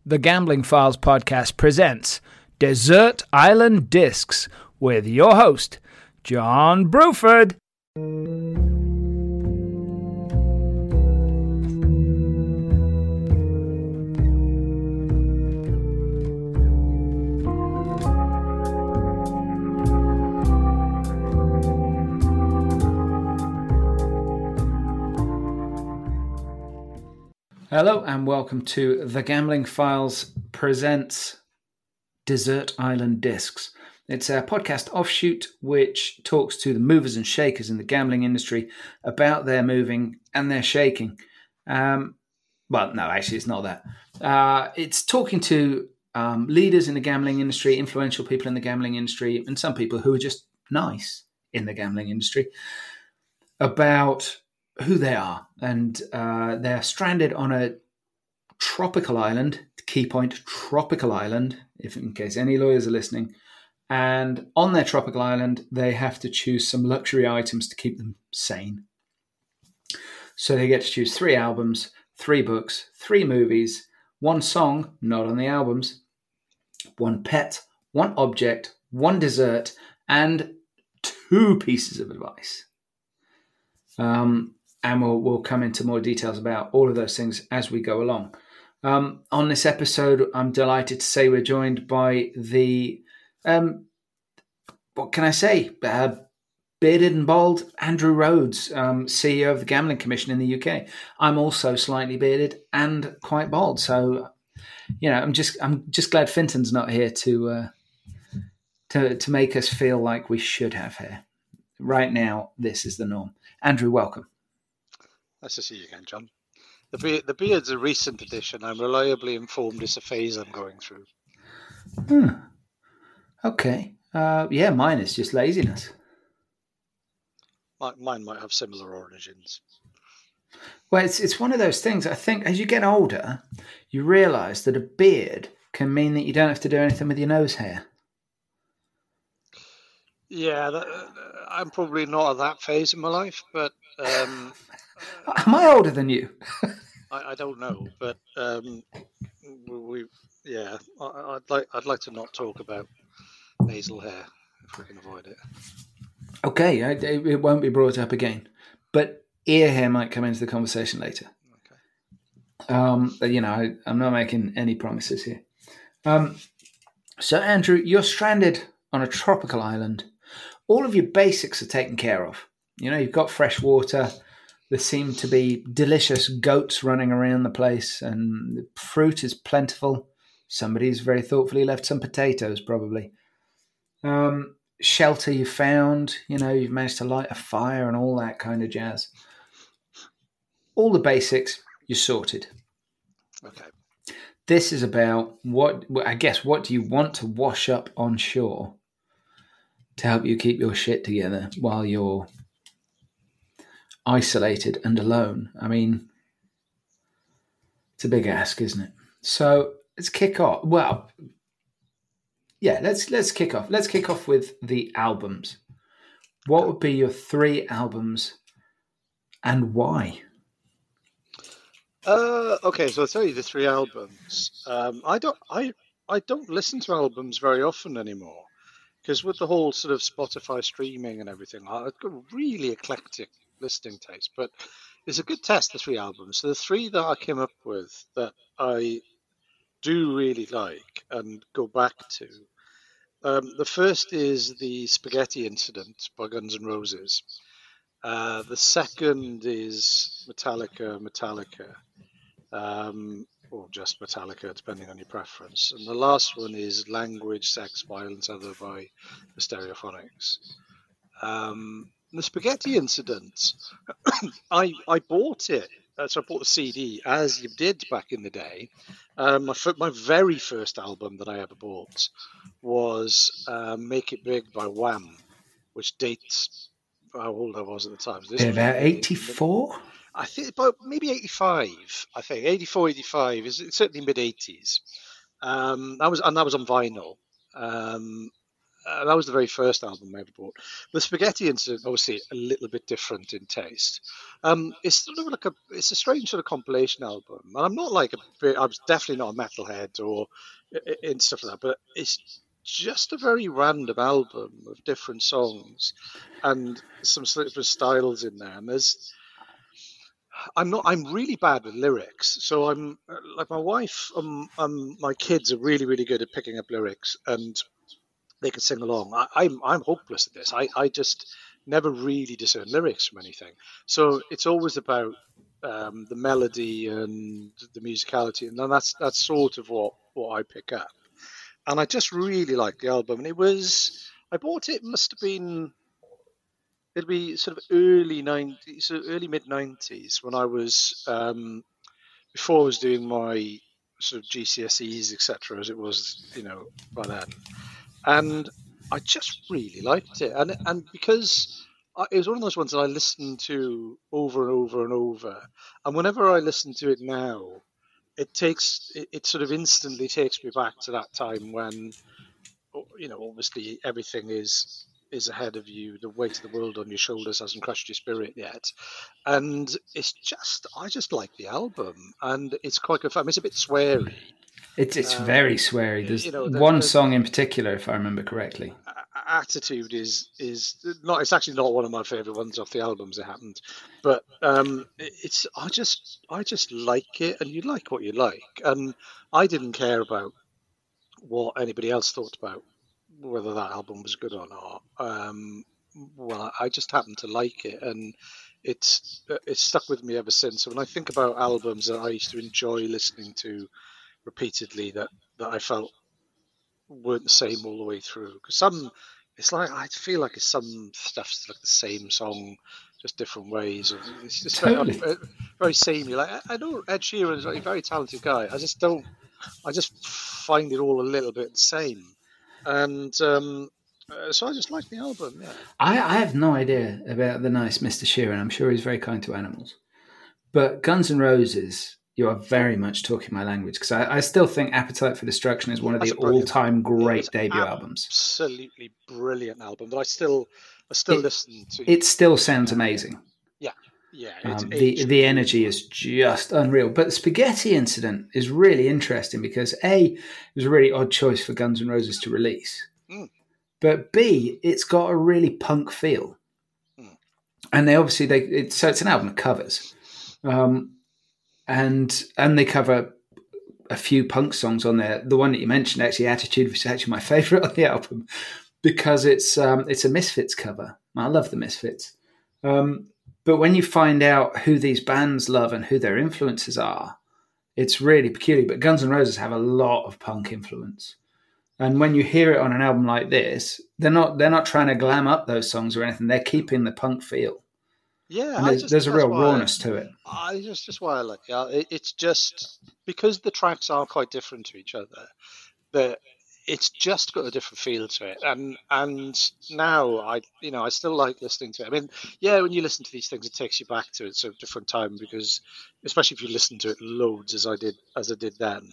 The Gambling Files podcast presents Desert Island Discs with your host, John Bruford. Hello and welcome to The Gambling Files presents Desert Island Discs. It's a podcast offshoot which talks to the movers and shakers in the gambling industry about their moving and their shaking. Well, no, actually it's not that. It's talking to leaders in the gambling industry, influential people in the gambling industry, and some people who are just nice in the gambling industry about who they are. And they're stranded on a tropical island, key point, tropical island, if in case any lawyers are listening. And on their tropical island, they have to choose some luxury items to keep them sane. So they get to choose 3 albums, 3 books, 3 movies, 1 song, not on the albums, 1 pet, 1 object, 1 dessert, and 2 pieces of advice. And we'll come into more details about all of those things as we go along. On this episode, I'm delighted to say we're joined by the, what can I say, bearded and bald Andrew Rhodes, CEO of the Gambling Commission in the UK. I'm also slightly bearded and quite bald, so I'm just glad Finton's not here to make us feel like we should have hair. Right now, this is the norm. Andrew, welcome. Nice to see you again, John. The beard's a recent addition. I'm reliably informed it's a phase I'm going through. Okay. Mine is just laziness. Mine might have similar origins. Well, it's one of those things. I think as you get older, you realise that a beard can mean that you don't have to do anything with your nose hair. Yeah, I'm probably not at that phase in my life, but... Am I older than you? I don't know, but I'd like to not talk about nasal hair if we can avoid it. Okay, it won't be brought up again, but ear hair might come into the conversation later. Okay. I'm not making any promises here. So Andrew, you're stranded on a tropical island. All of your basics are taken care of. You've got fresh water. There seem to be delicious goats running around the place, and the fruit is plentiful. Somebody's very thoughtfully left some potatoes, probably. Shelter you found. You've managed to light a fire and all that kind of jazz. All the basics, you're sorted. Okay. This is about what do you want to wash up on shore to help you keep your shit together while you're isolated and alone. I mean, it's a big ask, isn't it? So let's kick off. Well, yeah, let's kick off. Let's kick off with the albums. What would be your 3 albums and why? Okay, so I'll tell you the 3 albums. I don't listen to albums very often anymore because with the whole sort of Spotify streaming and everything, I've got really eclectic listening taste, but it's a good test, the 3 albums. So the 3 that I came up with that I do really like and go back to, the first is the Spaghetti Incident by Guns N' Roses. The second is Metallica, or just Metallica, depending on your preference. And the last one is Language, Sex, Violence, Other by the Stereophonics. The Spaghetti Incident, I bought it. So I bought the CD, as you did back in the day. My very first album that I ever bought was Make It Big by Wham, which dates how old I was at the time. So about 84? I think about maybe 85. I think 84, 85 is certainly mid 80s. That was on vinyl. that was the very first album I ever bought. The Spaghetti Incident, obviously, a little bit different in taste. It's sort of like it's a strange sort of compilation album, and I'm not like I was definitely not a metalhead or in stuff like that, but it's just a very random album of different songs and some sort of styles in there. And I'm really bad with lyrics, so I'm like my wife, my kids are really, really good at picking up lyrics, and they can sing along. I'm hopeless at this. I just never really discern lyrics from anything. So it's always about the melody and the musicality, and then that's sort of what I pick up. And I just really liked the album. And I bought it. Must have been it'd be sort of early 90s, so early mid 90s when I was before I was doing my sort of GCSEs, etc. As it was, by then. And I just really liked it, and because it was one of those ones that I listened to over and over and over, and whenever I listen to it now, it sort of instantly takes me back to that time when, obviously everything is ahead of you, the weight of the world on your shoulders hasn't crushed your spirit yet, and I just like the album, and it's quite good fun. It's a bit sweary. It's very sweary. There's one song in particular, if I remember correctly. Attitude is not. It's actually not one of my favourite ones off the albums. It happened, but I just like it, and you like what you like, and I didn't care about what anybody else thought about whether that album was good or not. Well, I just happened to like it, and it's stuck with me ever since. So when I think about albums that I used to enjoy listening to repeatedly, that I felt weren't the same all the way through, because it's like I feel like it's some stuff's like the same song, just different ways. It's just totally. very samey. Like I know Ed Sheeran is a very talented guy. I just find it all a little bit the same, and so I just like the album. Yeah, I have no idea about the nice Mr. Sheeran. I'm sure he's very kind to animals, but Guns N' Roses. You are very much talking my language, because I still think Appetite for Destruction is one of the all-time great debut albums. Absolutely brilliant album that I still listen to. It still sounds amazing. Yeah. The energy is just unreal. But the Spaghetti Incident is really interesting because A, it was a really odd choice for Guns N' Roses to release. But B, it's got a really punk feel. And they obviously, so it's an album of covers. And they cover a few punk songs on there. The one that you mentioned, actually, Attitude, was actually my favourite on the album because it's a Misfits cover. I love the Misfits. But when you find out who these bands love and who their influences are, it's really peculiar. But Guns N' Roses have a lot of punk influence. And when you hear it on an album like this, they're not trying to glam up those songs or anything. They're keeping the punk feel. Yeah, there's a real rawness to it. Just why I like it. It's just because the tracks are quite different to each other, that it's just got a different feel to it. And now I still like listening to it. I mean, yeah, when you listen to these things, it takes you back to a sort of different time, because especially if you listen to it loads as I did then.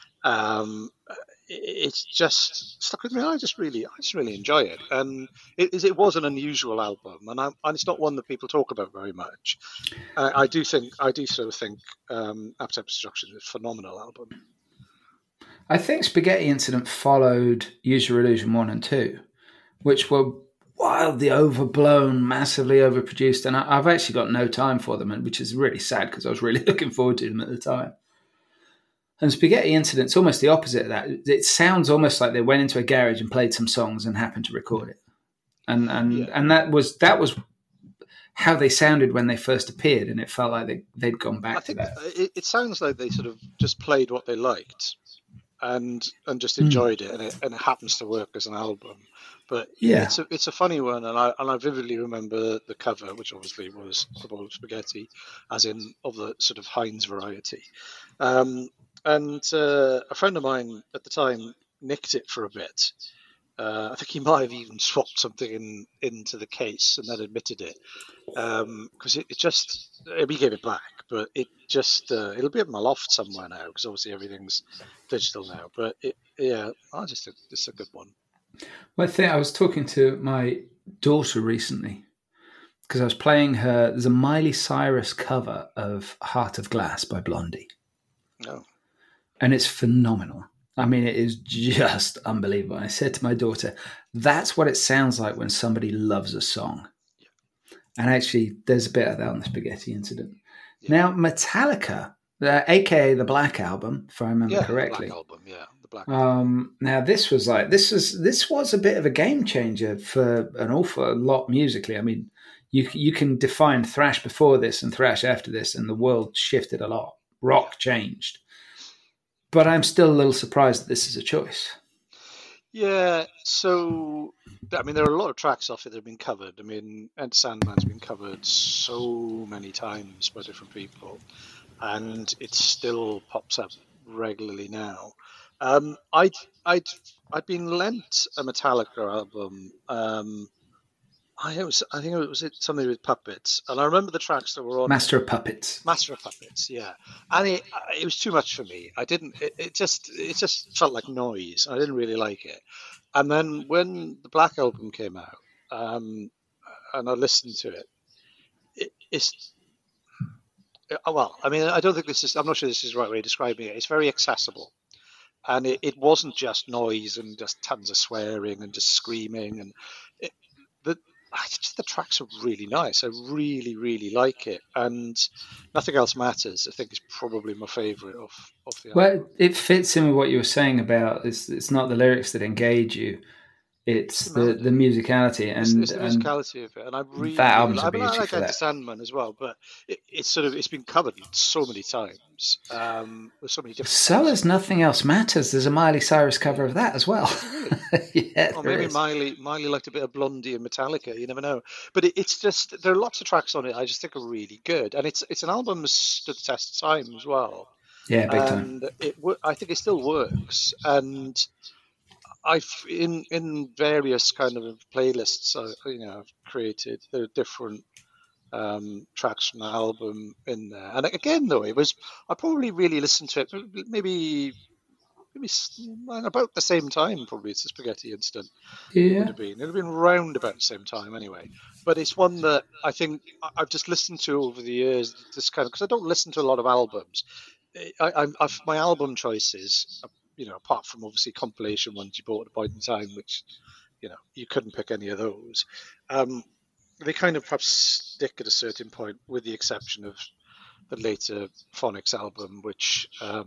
It's just stuck with me. I just really enjoy it, and it was an unusual album, and it's not one that people talk about very much. I do sort of think Appetite for Destruction is a phenomenal album. I think Spaghetti Incident followed Use Your Illusion 1 and 2, which were wildly overblown, massively overproduced, and I've actually got no time for them, which is really sad because I was really looking forward to them at the time. And Spaghetti Incident's almost the opposite of that. It sounds almost like they went into a garage and played some songs and happened to record it. And that was how they sounded when they first appeared, and it felt like they'd gone back to that. It sounds like they sort of just played what they liked and just enjoyed it, and it happens to work as an album. But yeah, it's a funny one, and I vividly remember the cover, which obviously was a bowl of spaghetti, as in of the sort of Heinz variety. And a friend of mine at the time nicked it for a bit. I think he might have even swapped something into the case and then admitted it, because he gave it back, but it'll be at my loft somewhere now, because obviously everything's digital now. But I just think it's a good one. Well, I think I was talking to my daughter recently because I was playing her. There's a Miley Cyrus cover of Heart of Glass by Blondie. No. And it's phenomenal. I mean, it is just unbelievable. I said to my daughter, that's what it sounds like when somebody loves a song. Yeah. And actually, there's a bit of that on the Spaghetti Incident. Yeah. Now, Metallica, aka the Black Album, if I remember correctly. The Black Album, yeah. The Black Album. Now, this was a bit of a game changer for an awful lot musically. I mean, you can define thrash before this and thrash after this, and the world shifted a lot. Rock changed. But I'm still a little surprised that this is a choice. Yeah, so, I mean, there are a lot of tracks off it that have been covered. I mean, Ed Sandman's been covered so many times by different people, and it still pops up regularly now. I'd been lent a Metallica album. I think it was something with puppets, and I remember the tracks that were on Master of Puppets. Master of Puppets, yeah, and it was too much for me. I didn't. It just felt like noise. I didn't really like it. And then when the Black Album came out, and I listened to it's well. I mean, I don't think this is. I'm not sure this is the right way of describing it. It's very accessible, and it wasn't just noise and just tons of swearing and just screaming and the tracks are really nice. I really, really like it, and Nothing Else Matters, I think, is probably my favourite of the album. Well, it fits in with what you were saying about it's not the lyrics that engage you; it's the musicality and it's the musicality of it, and I really that album's I a mean, I beauty like for Enter that. Sandman as well, but it's been covered so many times with so many different. So as Nothing Else Matters, there's a Miley Cyrus cover of that as well. Yeah, or maybe Miley liked a bit of Blondie and Metallica. You never know. But it's just there are lots of tracks on it I just think are really good, and it's an album that stood the test of time as well. Yeah, big time. And I think it still works. And I've in various kind of playlists I've created, there are different tracks from the album in there. And again, though, I probably really listened to it maybe about the same time. Probably it's the Spaghetti Incident. Yeah, Would have been. It'd have been round about the same time anyway. But it's one that I think I've just listened to over the years. This kind of because I don't listen to a lot of albums. My album choices, apart from obviously compilation ones you bought at a point in time, which you couldn't pick any of those. They kind of perhaps stick at a certain point, with the exception of the later Phonics album, which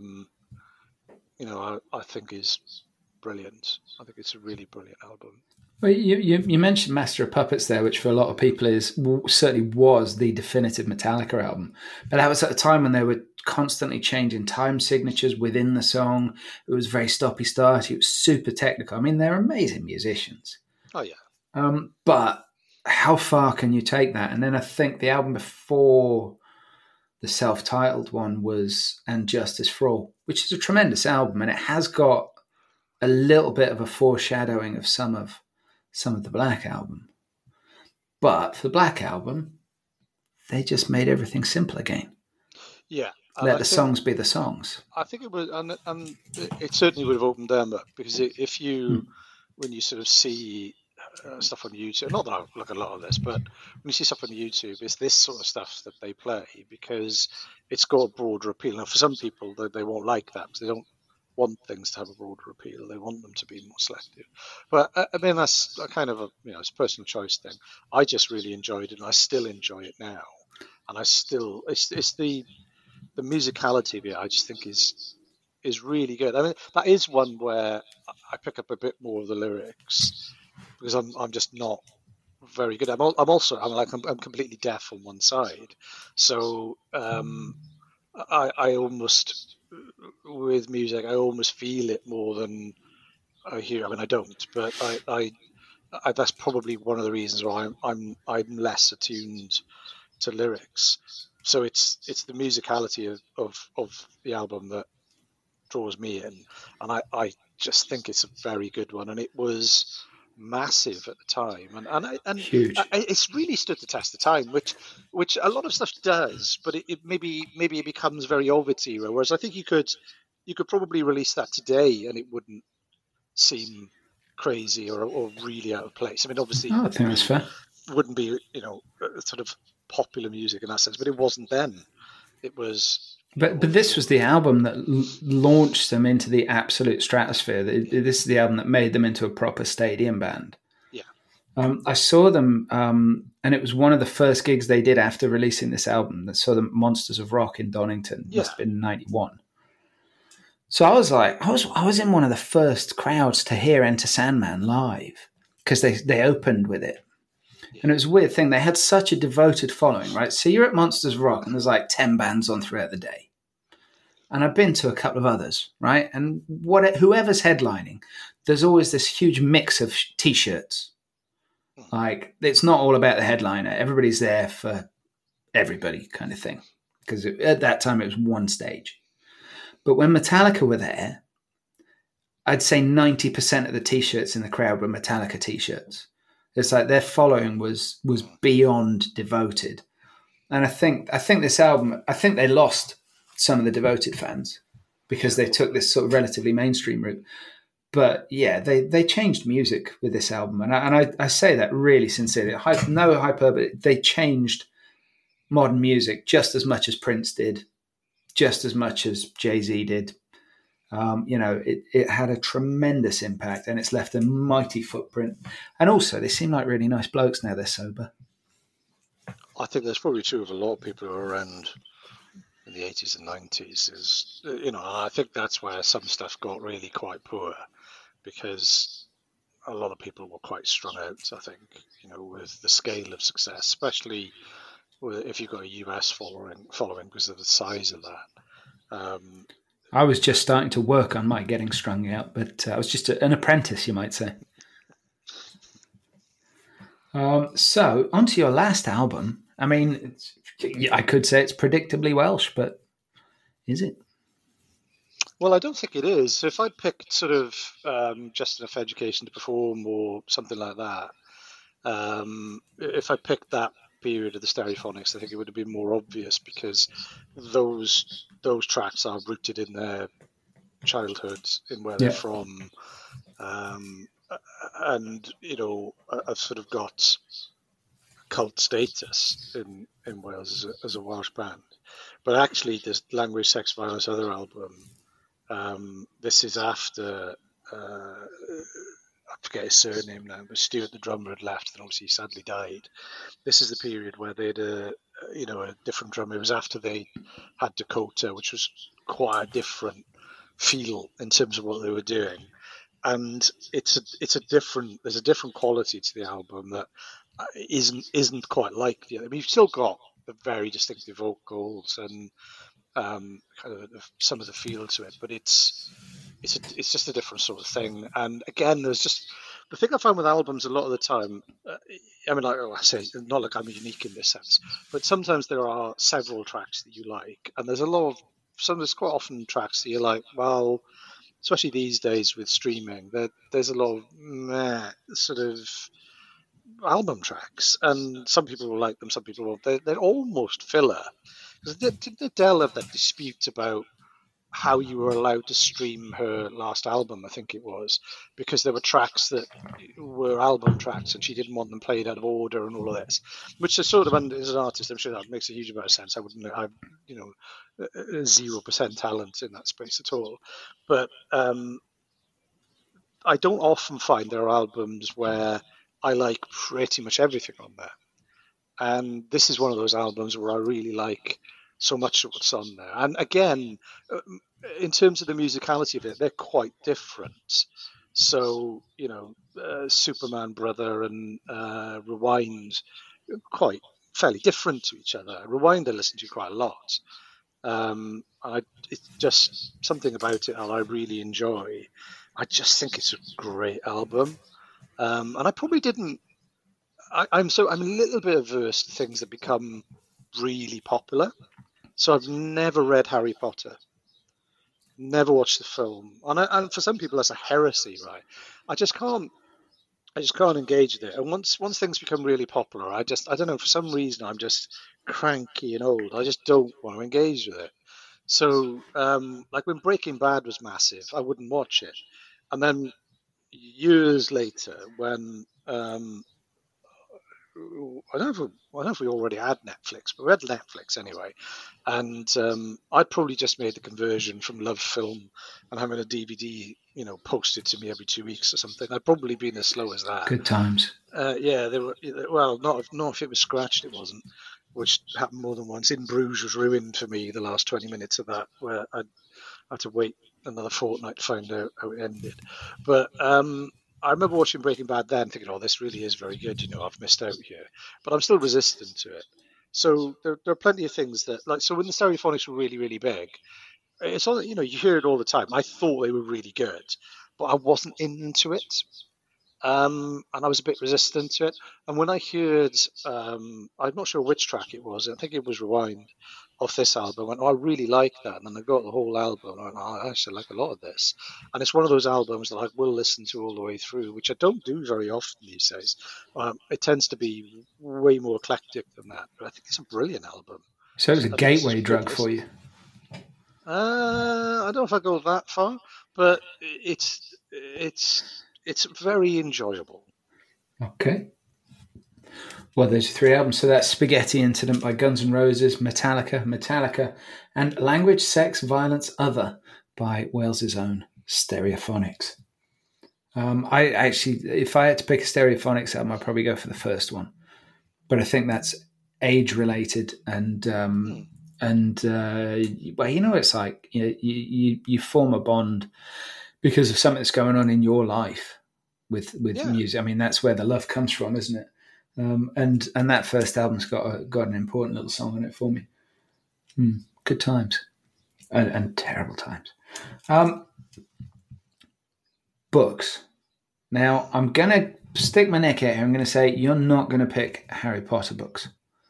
I think is brilliant. I think it's a really brilliant album. Well, you mentioned Master of Puppets there, which for a lot of people certainly was the definitive Metallica album. But that was at a time when they were constantly changing time signatures within the song. It was very stoppy-starty. It was super technical. I mean, they're amazing musicians. Oh, yeah. But how far can you take that? And then I think the album before the self-titled one was And Justice for All, which is a tremendous album, and it has got a little bit of a foreshadowing of some of the Black Album. But for the Black Album, they just made everything simple again. Yeah. Let the songs be the songs. I think it would, and it certainly would have opened them up, because if you, when you sort of see stuff on YouTube, not that I look at a lot of this, but when you see stuff on YouTube, it's this sort of stuff that they play, because it's got a broader appeal. Now, for some people, they won't like that, because they don't want things to have a broader appeal. They want them to be more selective. But I mean, that's a kind of it's a personal choice thing. I just really enjoyed it, and I still enjoy it now. And it's the musicality of it, I just think is really good. I mean, that is one where I pick up a bit more of the lyrics, because I'm just not very good. I'm completely deaf on one side, so I almost, with music, I almost feel it more than I hear. I mean, I don't, but I that's probably one of the reasons why I'm less attuned to lyrics. So it's the musicality of the album that draws me in, and I just think it's a very good one, and it was massive at the time, and huge. It's really stood the test of time, which a lot of stuff does, but it maybe it becomes very of its era. Whereas I think you could probably release that today, and it wouldn't seem crazy or really out of place. I mean, obviously, Oh, I think that's fair. wouldn't be sort of popular music in that sense, but it wasn't then. It was. But this was the album that launched them into the absolute stratosphere. This is the album that made them into a proper stadium band. Yeah. I saw them, and it was one of the first gigs they did after releasing this album. That saw the Monsters of Rock in Donington. Must have been 91. So I was like, I was in one of the first crowds to hear Enter Sandman live because they opened with it. And it was a weird thing. They had such a devoted following, right? So you're at Monsters Rock and there's like 10 bands on throughout the day. And I've been to a couple of others, right? And whoever's headlining, there's always this huge mix of T-shirts. Like, it's not all about the headliner. Everybody's there for everybody kind of thing. Because at that time, it was one stage. But when Metallica were there, I'd say 90% of the T-shirts in the crowd were Metallica T-shirts. It's like their following was beyond devoted. And I think this album, I think they lost some of the devoted fans because they took this sort of relatively mainstream route. But yeah, they changed music with this album. And I say that really sincerely. No hyperbole. They changed modern music just as much as Prince did, just as much as Jay-Z did. It had a tremendous impact and it's left a mighty footprint. And also, they seem like really nice blokes now they're sober. I think that's probably true of a lot of people who are around in the 80s and 90s. I think that's where some stuff got really quite poor because a lot of people were quite strung out, I think, with the scale of success, especially if you've got a US following because of the size of that. I was just starting to work on my getting strung out, but I was just an apprentice, you might say. So, onto your last album. I mean, I could say it's predictably Welsh, but is it? Well, I don't think it is. If I picked sort of Just Enough Education to Perform or something like that, if I picked that period of the Stereophonics, I think it would have been more obvious because those tracks are rooted in their childhoods, in where they're from, and I've sort of got cult status in Wales as a Welsh band. But actually, this Language, Sex, Violence, Other album, this is after. I forget his surname now, but Stuart the drummer had left and obviously sadly died. This is the period where they had a different drummer. It was after they had Dakota, which was quite a different feel in terms of what they were doing. And there's a different quality to the album that isn't quite like the other. I mean, you've still got the very distinctive vocals and kind of some of the feel to it, but it's just a different sort of thing. And again, there's just the thing I find with albums a lot of the time. I mean, like I say, not like I'm unique in this sense, but sometimes there are several tracks that you like, and there's there's quite often tracks that you're like, well, especially these days with streaming, there's a lot of sort of album tracks, and some people will like them, some people won't. They're almost filler. Did Adele have that dispute about how you were allowed to stream her last album, I think it was, because there were tracks that were album tracks and she didn't want them played out of order and all of this, which is sort of, as an artist, I'm sure that makes a huge amount of sense. I wouldn't, I've 0% talent in that space at all. But I don't often find there are albums where I like pretty much everything on there. And this is one of those albums where I really like so much of what's on there. And again, in terms of the musicality of it, they're quite different. So, Superman Brother and Rewind, quite fairly different to each other. Rewind I listen to quite a lot. It's just something about it I really enjoy. I just think it's a great album. And I probably didn't. I'm a little bit averse to things that become really popular. So I've never read Harry Potter, never watched the film, and for some people that's a heresy, right? I just can't engage with it. And once things become really popular, I don't know, for some reason I'm just cranky and old. I just don't want to engage with it. So like when Breaking Bad was massive, I wouldn't watch it, and then years later when I don't know if we already had Netflix, but we had Netflix anyway. And I'd probably just made the conversion from Love Film and having a DVD, posted to me every 2 weeks or something. I'd probably been as slow as that. Good times. Yeah, they were. Well, not if it was scratched, it wasn't. Which happened more than once. In Bruges was ruined for me the last 20 minutes of that, where I had to wait another fortnight to find out how it ended. But I remember watching Breaking Bad then, thinking, "Oh, this really is very good." I've missed out here, but I'm still resistant to it. So there are plenty of things that, like, so when the Stereophonics were really, really big, it's all, you hear it all the time. I thought they were really good, but I wasn't into it. And I was a bit resistant to it. And when I heard, I'm not sure which track it was, I think it was Rewind off this album, I went, oh, I really like that. And then I got the whole album, and I went, oh, I actually like a lot of this. And it's one of those albums that I will listen to all the way through, which I don't do very often these days. It tends to be way more eclectic than that, but I think it's a brilliant album. So it was a gateway drug for you? I don't know if I go that far, but it's very enjoyable. Okay. Well, there's 3 albums. So that's Spaghetti Incident by Guns N' Roses, Metallica, and Language, Sex, Violence, Other by Wales's own Stereophonics. I actually, if I had to pick a Stereophonics album, I'd probably go for the first one. But I think that's age-related and well, it's like you form a bond because of something that's going on in your life with music. I mean, that's where the love comes from, isn't it? And that first album's got an important little song on it for me. Good times and terrible times. Books. Now, I'm going to stick my neck out here. I'm going to say you're not going to pick Harry Potter books.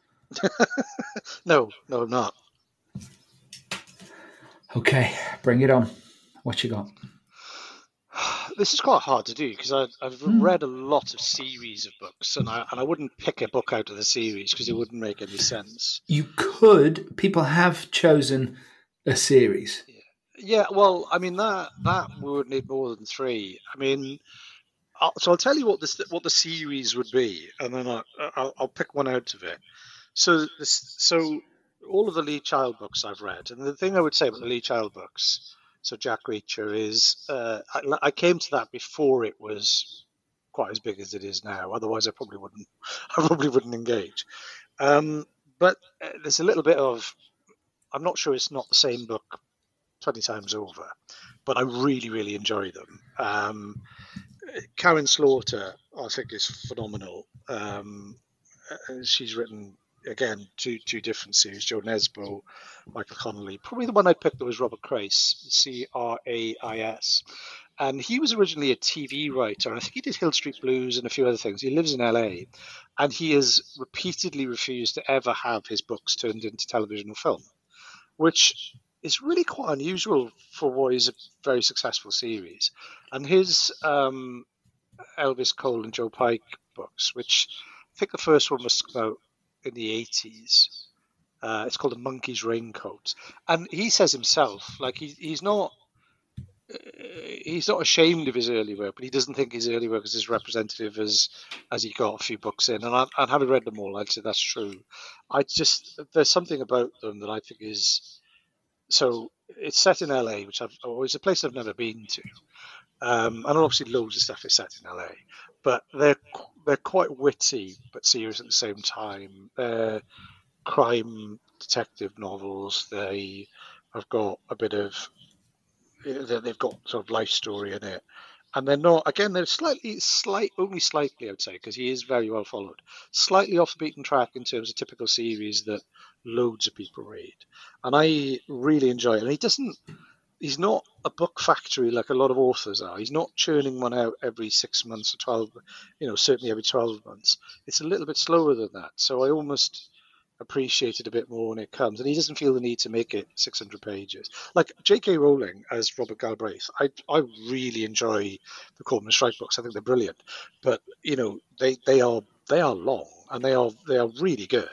No, I'm not. Okay, bring it on. What you got? This is quite hard to do because I've read a lot of series of books, and I wouldn't pick a book out of the series because it wouldn't make any sense. You could. People have chosen a series. Yeah. Well, I mean that would need more than 3. I mean, so I'll tell you what the series would be, and then I'll pick one out of it. So all of the Lee Child books I've read, and the thing I would say about the Lee Child books, so Jack Reacher is, I came to that before it was quite as big as it is now. Otherwise, I probably wouldn't engage. But there's a little bit of, I'm not sure it's not the same book 20 times over, but I really, really enjoy them. Karen Slaughter, I think, is phenomenal. She's written, again, two different series, Joe Nesbo, Michael Connelly. Probably the one I picked was Robert Crais, Crais. And he was originally a TV writer. I think he did Hill Street Blues and a few other things. He lives in LA, and he has repeatedly refused to ever have his books turned into television or film, which is really quite unusual for what is a very successful series. And his Elvis Cole and Joe Pike books, which I think the first one must come out in the 80s. It's called A Monkey's Raincoat. And he says himself, like, he's not ashamed of his early work, but he doesn't think his early work is as representative as he got a few books in. And having read them all, I'd say that's true. There's something about them that I think is, so it's set in LA, which it's a place I've never been to. And obviously loads of stuff is set in LA, but they're quite witty but serious at the same time. They're crime detective novels. They have got a bit of, they've got sort of life story in it, and they're not, again, they're only slightly, I would say, because he is very well followed, slightly off the beaten track in terms of typical series that loads of people read, and I really enjoy it. And he's not a book factory like a lot of authors are. He's not churning one out every 6 months or 12, certainly every 12 months. It's a little bit slower than that. So I almost appreciate it a bit more when it comes. And he doesn't feel the need to make it 600 pages. Like J.K. Rowling as Robert Galbraith, I really enjoy the Cormoran Strike books. I think they're brilliant. But, they are long, and they are really good.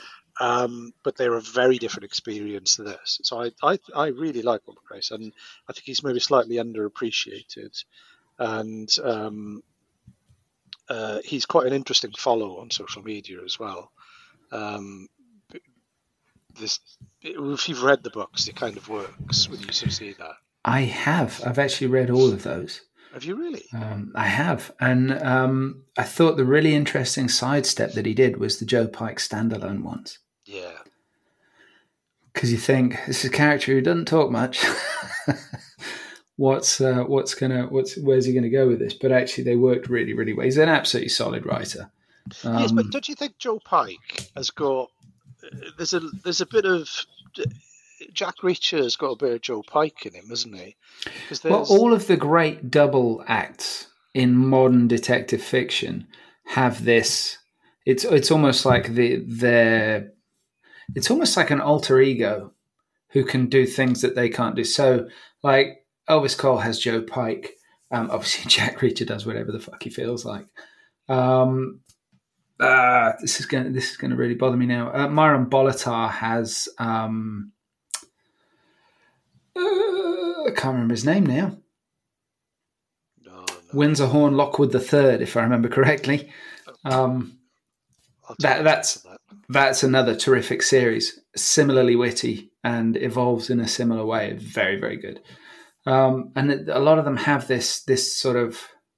But they're a very different experience to this. So I really like Robert Crais, and I think he's maybe slightly underappreciated. and he's quite an interesting follow on social media as well. If you've read the books, it kind of works when you sort of see that. I have. I've actually read all of those. Have you really? I have. And I thought the really interesting sidestep that he did was the Joe Pike standalone ones. Yeah. Because you think, this is a character who doesn't talk much. where's he gonna go with this? But actually they worked really, really well. He's an absolutely solid writer. Yes, but don't you think Joe Pike has got there's a bit of Jack Reacher has got a bit of Joe Pike in him, hasn't he? Well, all of the great double acts in modern detective fiction have this. It's almost like it's almost like an alter ego who can do things that they can't do. So, like Elvis Cole has Joe Pike. Obviously, Jack Reacher does whatever the fuck he feels like. This is going to really bother me now. Myron Bolitar has I can't remember his name now. No. Windsor Horn Lockwood III, if I remember correctly. That's another terrific series, similarly witty and evolves in a similar way. Very, very good. And a lot of them have this sort of.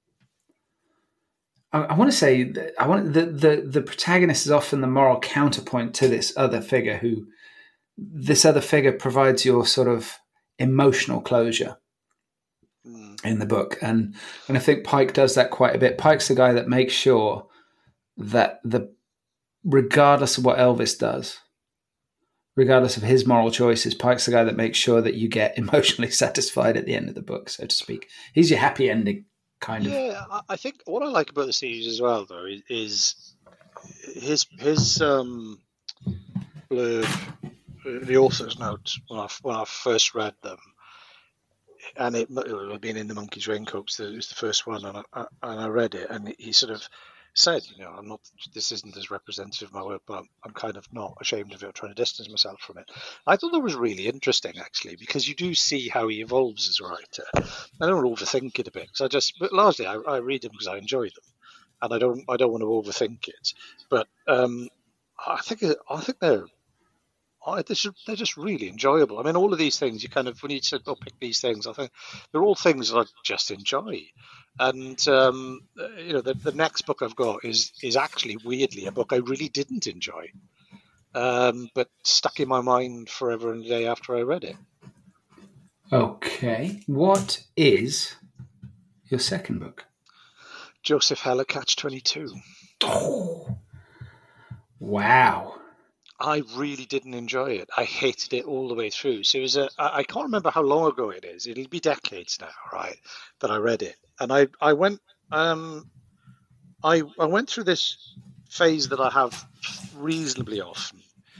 I want to say the protagonist is often the moral counterpoint to this other figure provides your sort of emotional closure in the book. And I think Pike does that quite a bit. Pike's the guy that makes sure that regardless of what Elvis does, regardless of his moral choices, Pike's the guy that makes sure that you get emotionally satisfied at the end of the book, so to speak. He's your happy ending. Kind of. Yeah, I think what I like about the series as well, though, is his blurb, the author's notes when I first read them, and it had been in the Monkey's Raincoats. It was the first one, and I read it, and he sort of said, this isn't as representative of my work, but I'm kind of not ashamed of it, trying to distance myself from it. I thought that was really interesting, actually, because you do see how he evolves as a writer. I don't overthink it a bit, but largely I read them because I enjoy them, and I don't want to overthink it. But I think they're just really enjoyable. I mean, all of these things, you kind of, when you said, pick these things, I think they're all things that I just enjoy. And, the next book I've got is actually, weirdly, a book I really didn't enjoy, but stuck in my mind forever and a day after I read it. Okay. What is your second book? Joseph Heller, Catch-22. Oh, wow. I really didn't enjoy it. I hated it all the way through. So I can't remember how long ago it is. It'll be decades now, right, that I read it. And I went through this phase that I have reasonably often,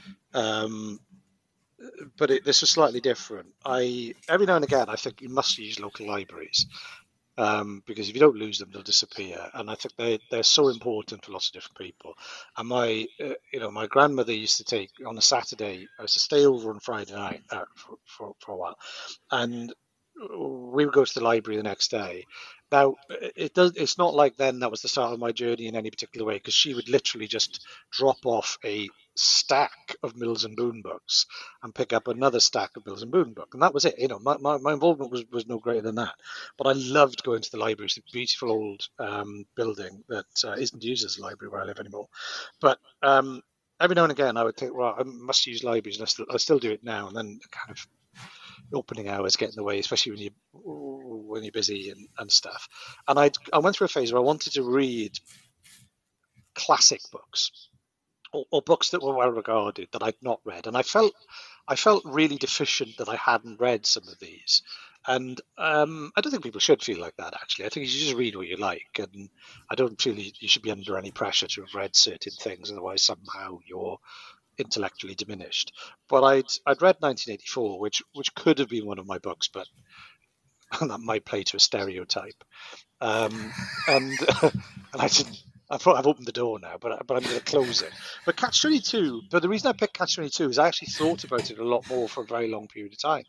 but this was slightly different. Every now and again I think you must use local libraries, because if you don't lose them, they'll disappear. And I think they're so important for lots of different people. And my grandmother used to take on a Saturday. I used to stay over on Friday night for a while, and we would go to the library the next day. Now, it's not like then that was the start of my journey in any particular way, because she would literally just drop off a stack of Mills and Boon books and pick up another stack of Mills and Boon book, and that was it. My involvement was no greater than that. But I loved going to the library. It's a beautiful old building that isn't used as a library where I live anymore. But every now and again, I would think, well, I must use libraries, and I still do it now. And then kind of opening hours get in the way, especially when you're busy and stuff. And I went through a phase where I wanted to read classic books, or books that were well regarded that I'd not read, and I felt really deficient that I hadn't read some of these. And I don't think people should feel like that, actually. I think you should just read what you like, and I don't feel you should be under any pressure to have read certain things, otherwise somehow you're intellectually diminished. But I'd read 1984, which could have been one of my books, but that might play to a stereotype. And I didn't. I've opened the door now, but I'm going to close it. But Catch-22, but the reason I picked Catch-22 is I actually thought about it a lot more for a very long period of time.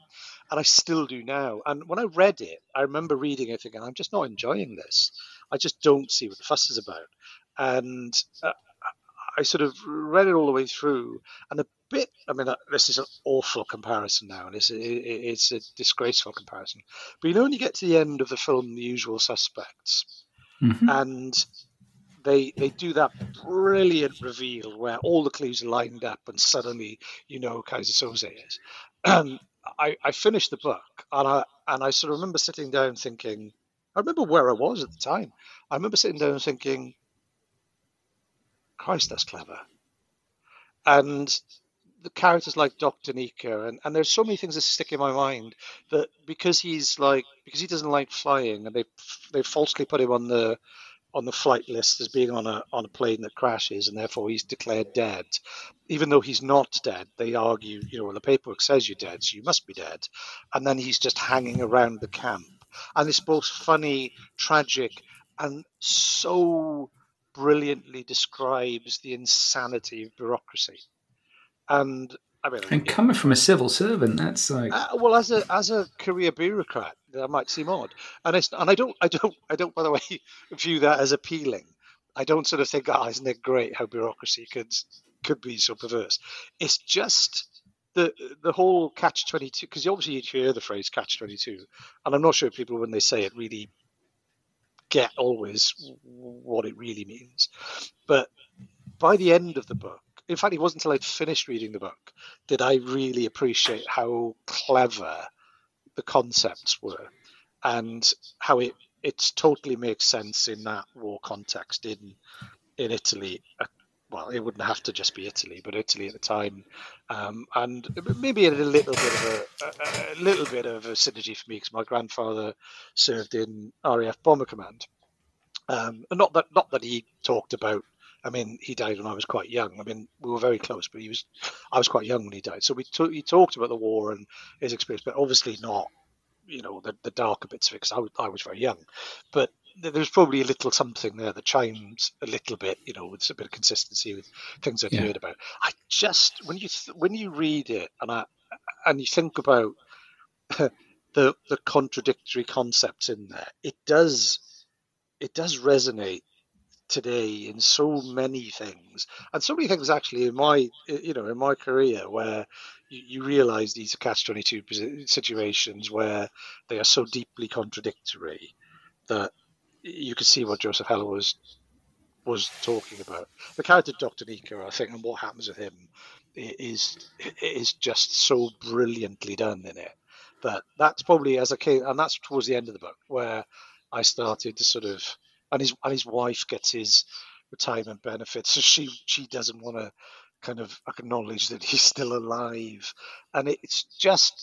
and I still do now. And when I read it, I remember reading it thinking, I'm just not enjoying this. I just don't see what the fuss is about. And I sort of read it all the way through, and a bit. I mean, this is an awful comparison now, and it's a disgraceful comparison. But when you get to the end of the film, The Usual Suspects, and they do that brilliant reveal where all the clues are lined up, and suddenly you know Kaiser Soze is. I finished the book, and I sort of remember sitting down thinking. I remember where I was at the time. I remember sitting down thinking, Christ, that's clever. And the characters like Dr. Nika, and there's so many things that stick in my mind that because he doesn't like flying, and they falsely put him on the flight list as being on a plane that crashes, and therefore he's declared dead, even though he's not dead. They argue, well, the paperwork says you're dead, so you must be dead, and then he's just hanging around the camp, and it's both funny, tragic, and so brilliantly describes the insanity of bureaucracy. And I mean, and coming from a civil servant, that's like well, as a career bureaucrat, that might seem odd, and I don't, by the way, view that as appealing. I don't sort of think, isn't it great how bureaucracy could be so perverse? It's just the whole catch-22, because obviously you hear the phrase catch-22, and I'm not sure people when they say it really get always what it really means. But by the end of the book, in fact, it wasn't until I'd finished reading the book did I really appreciate how clever the concepts were, and how it totally makes sense in that war context in Italy. Well, it wouldn't have to just be Italy, but Italy at the time, and maybe a little bit of a synergy for me because my grandfather served in RAF Bomber Command. Not that he talked about. I mean, he died when I was quite young. I mean, we were very close, but I was quite young when he died. So he talked about the war and his experience, but obviously not, the darker bits of it because I was very young. But there's probably a little something there that chimes a little bit, with a bit of consistency with things I've heard about. I just when you read it and you think about the contradictory concepts in there, it does resonate today in so many things, and so many things actually in my career where you realize these are catch-22 situations where they are so deeply contradictory that you could see what Joseph Heller was talking about. The character Dr. Nika, I think, and what happens with him is just so brilliantly done in it that's probably as a kid, and that's towards the end of the book where I started to sort of. And his wife gets his retirement benefits, so she doesn't want to kind of acknowledge that he's still alive, and it's just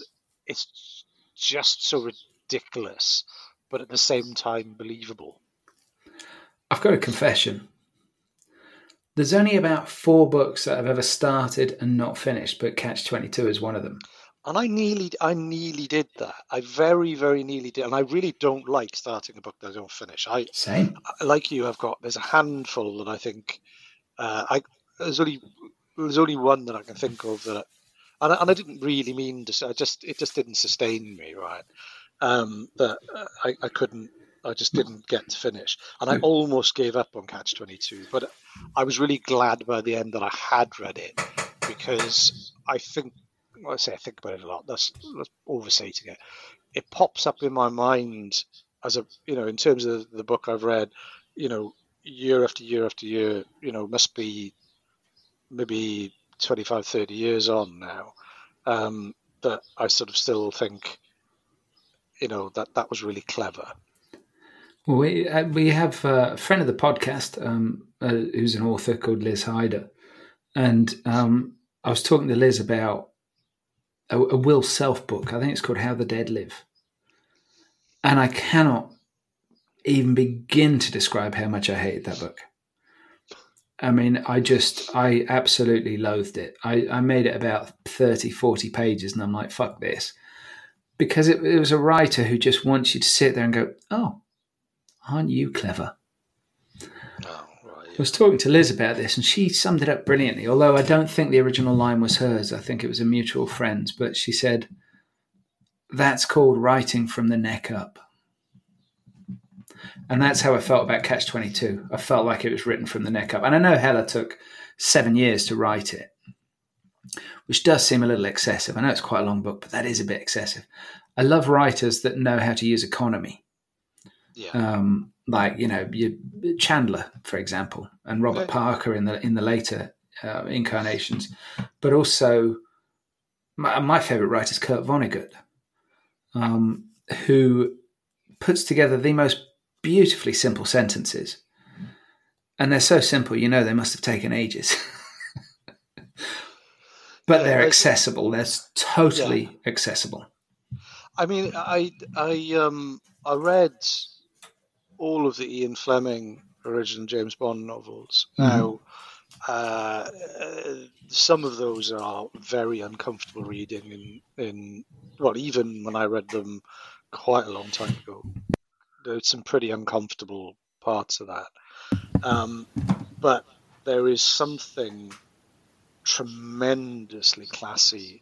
so ridiculous, but at the same time believable. I've got a confession. There's only about 4 books that I've ever started and not finished, but Catch-22 is one of them. And I nearly did that. I very, very nearly did. And I really don't like starting a book that I don't finish. Same. Like you, there's a handful that I think, there's only one that I can think of that, and I didn't really mean to. It just didn't sustain me, right? That I couldn't. I just didn't get to finish, and I almost gave up on Catch-22. But I was really glad by the end that I had read it, because I think. Well, I think about it a lot. That's overstating it. It pops up in my mind as in terms of the book I've read, year after year after year, must be maybe 25, 30 years on now, that I sort of still think, that was really clever. Well, we have a friend of the podcast who's an author called Liz Hyder, and I was talking to Liz about a Will Self book. I think it's called How the Dead Live. And I cannot even begin to describe how much I hated that book. I mean, I absolutely loathed it. I made it about 30, 40 pages and I'm like, fuck this. Because it was a writer who just wants you to sit there and go, oh, aren't you clever? Oh, right, yeah. I was talking to Liz about this and she summed it up brilliantly, although I don't think the original line was hers. I think it was a mutual friend's, but she said, that's called writing from the neck up. And that's how I felt about Catch-22. I felt like it was written from the neck up. And I know Hella took 7 years to write it, which does seem a little excessive. I know it's quite a long book, but that is a bit excessive. I love writers that know how to use economy. Yeah. Like, Chandler, for example, and Robert Parker in the later incarnations. But also, my favourite writer is Kurt Vonnegut, who puts together the most beautifully simple sentences. And they're so simple, they must have taken ages. But they're accessible. They're totally accessible. I mean, I read all of the Ian Fleming original James Bond novels. Mm-hmm. Now, some of those are very uncomfortable reading. Even when I read them quite a long time ago, there's some pretty uncomfortable parts of that. But there is something tremendously classy.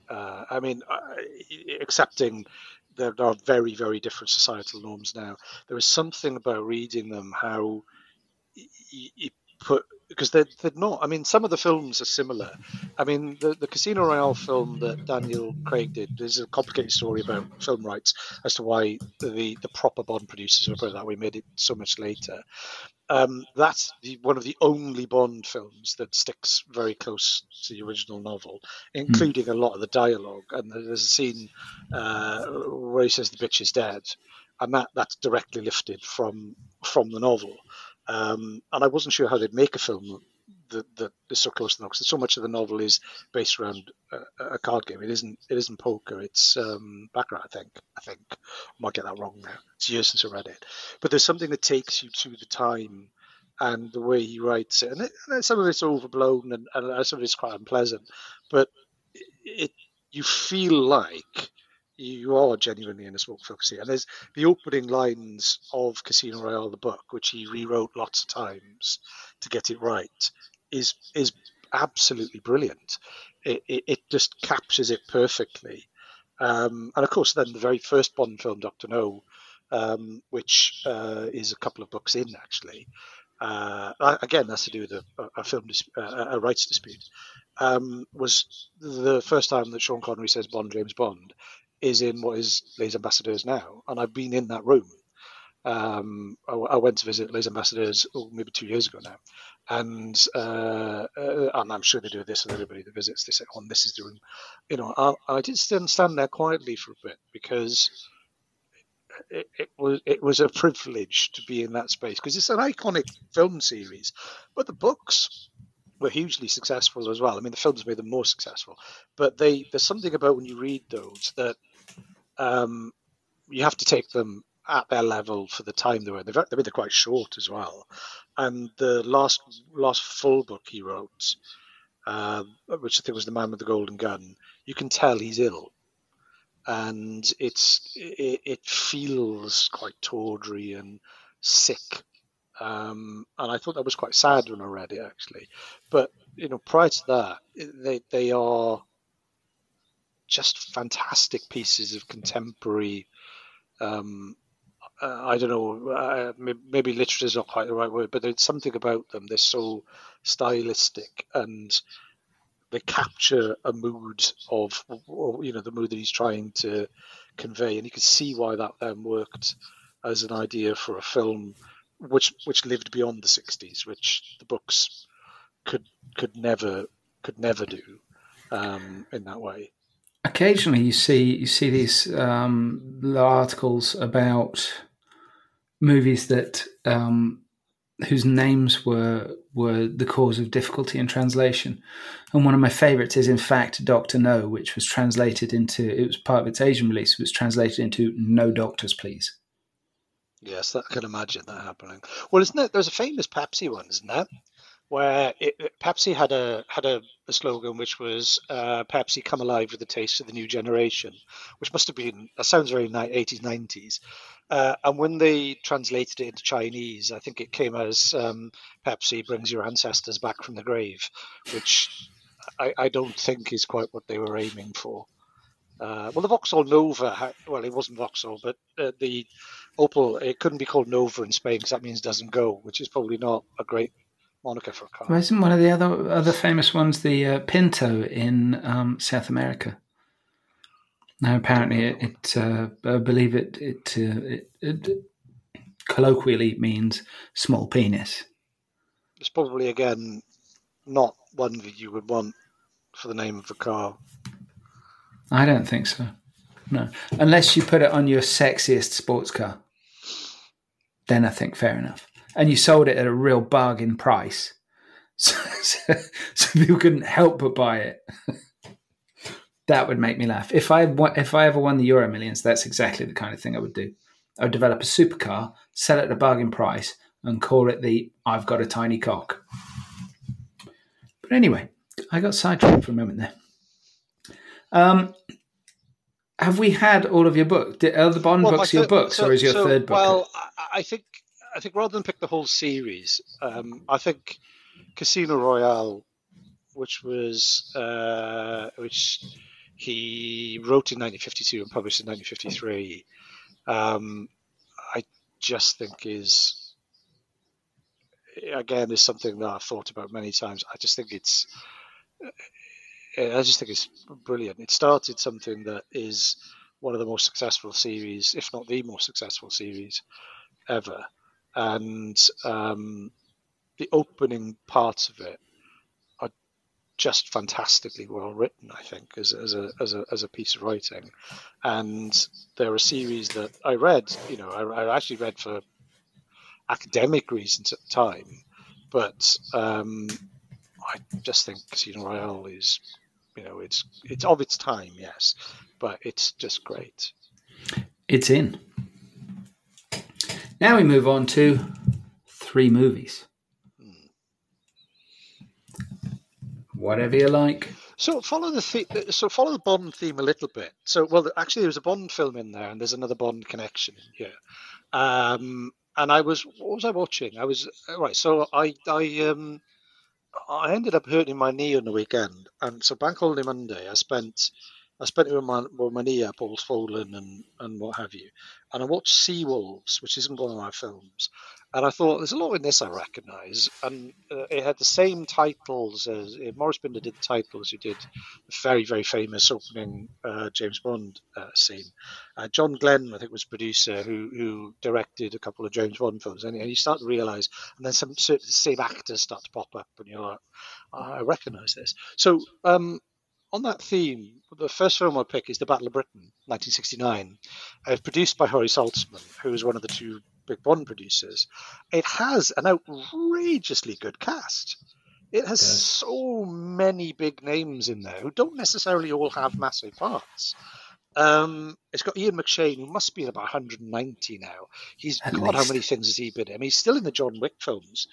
Accepting there are very, very different societal norms now. There is something about reading them, how you put, because they're not. I mean, some of the films are similar. I mean, the Casino Royale film that Daniel Craig did, there's a complicated story about film rights as to why the proper Bond producers, or put it that way, made it so much later. That's one of the only Bond films that sticks very close to the original novel, including a lot of the dialogue. And there's a scene where he says the bitch is dead, and that's directly lifted from the novel. And I wasn't sure how they'd make a film that is so close to the novel, because so much of the novel is based around a card game. It isn't poker. It's baccarat. I think I might get that wrong now. It's years since I read it, but there's something that takes you to the time and the way he writes it, and some of it's overblown and some of it's quite unpleasant, but you feel like you are genuinely in a smoke filled casino. And there's the opening lines of Casino Royale, the book, which he rewrote lots of times to get it right, is absolutely brilliant. It just captures it perfectly. And of course, then the very first Bond film, Dr. No, which is a couple of books in, actually. Again, that's to do with a rights dispute. Was the first time that Sean Connery says Bond, James Bond, is in what is Les Ambassadeurs now. And I've been in that room. I went to visit Les Ambassadeurs maybe 2 years ago now. And I'm sure they do this with everybody that visits. They say, "Oh, this is the room." I did stand there quietly for a bit, because it was a privilege to be in that space, because it's an iconic film series, but the books were hugely successful as well. I mean, the films made them more successful, but there's something about when you read those that you have to take them at their level for the time they were. They're quite short as well. And the last full book he wrote, which I think was The Man with the Golden Gun, you can tell he's ill. And it feels quite tawdry and sick. And I thought that was quite sad when I read it, actually. But prior to that, they are just fantastic pieces of contemporary. I don't know. Maybe literature is not quite the right word, but there's something about them. They're so stylistic, and they capture a mood of, the mood that he's trying to convey, and you can see why that then worked as an idea for a film which lived beyond the 60s, which the books could never do in that way. Occasionally, you see these articles about movies that whose names were the cause of difficulty in translation, and one of my favourites is in fact Dr. No, which was translated into, it was part of its Asian release, was translated into No Doctors Please. Yes, I can imagine that happening. Well, isn't it? There's a famous Pepsi one, isn't there? Where Pepsi had a slogan which was Pepsi, come alive with the taste of the new generation, which must have been, that sounds very 80s, 90s. And when they translated it into Chinese, I think it came as Pepsi brings your ancestors back from the grave, which I don't think is quite what they were aiming for. the Vauxhall Nova, it wasn't Vauxhall, but the Opel, it couldn't be called Nova in Spain because that means doesn't go, which is probably not a great moniker for a car. Well, isn't one of the other famous ones the Pinto in South America? Now, apparently, I believe it colloquially means small penis. It's probably, again, not one that you would want for the name of the car. I don't think so. No. Unless you put it on your sexiest sports car. Then I think fair enough. And you sold it at a real bargain price. So people couldn't help but buy it. That would make me laugh. If I ever won the Euro Millions, that's exactly the kind of thing I would do. I would develop a supercar, sell it at a bargain price, and call it the I've Got a Tiny Cock. But anyway, I got sidetracked for a moment there. Have we had all of your books? Are the Bond books your books, or is your third book? Well, I think rather than pick the whole series, I think Casino Royale, which he wrote in 1952 and published in 1953, I just think is something that I've thought about many times. I just think it's brilliant. It started something that is one of the most successful series, if not the most successful series ever, and the opening parts of it are just fantastically well written, I think, as a piece of writing. And they're a series that I read. I actually read for academic reasons at the time, but I just think Casino Royale is, it's of its time, yes, but it's just great. It's in. Now we move on to 3 movies. Whatever you like. So follow the Bond theme a little bit. So, actually, there's a Bond film in there, and there's another Bond connection in here. And what was I watching? So I ended up hurting my knee on the weekend, and so Bank Holiday Monday, I spent it with my knee up, all swollen and what have you. And I watched Seawolves, which isn't one of my films. And I thought, there's a lot in this I recognise. And it had the same titles as Maurice Binder did the titles, who did the very, very famous opening James Bond scene. John Glenn, I think, was producer who directed a couple of James Bond films. And you start to realise, and then some sort of the same actors start to pop up, and you're like, I recognise this. So, on that theme, the first film I pick is The Battle of Britain, 1969. It's produced by Horace Saltzman, who is one of the 2 big Bond producers. It has an outrageously good cast. It has so many big names in there who don't necessarily all have massive parts. It's got Ian McShane, who must be about 190 now. God, how many things has he been in? I mean, he's still in the John Wick films.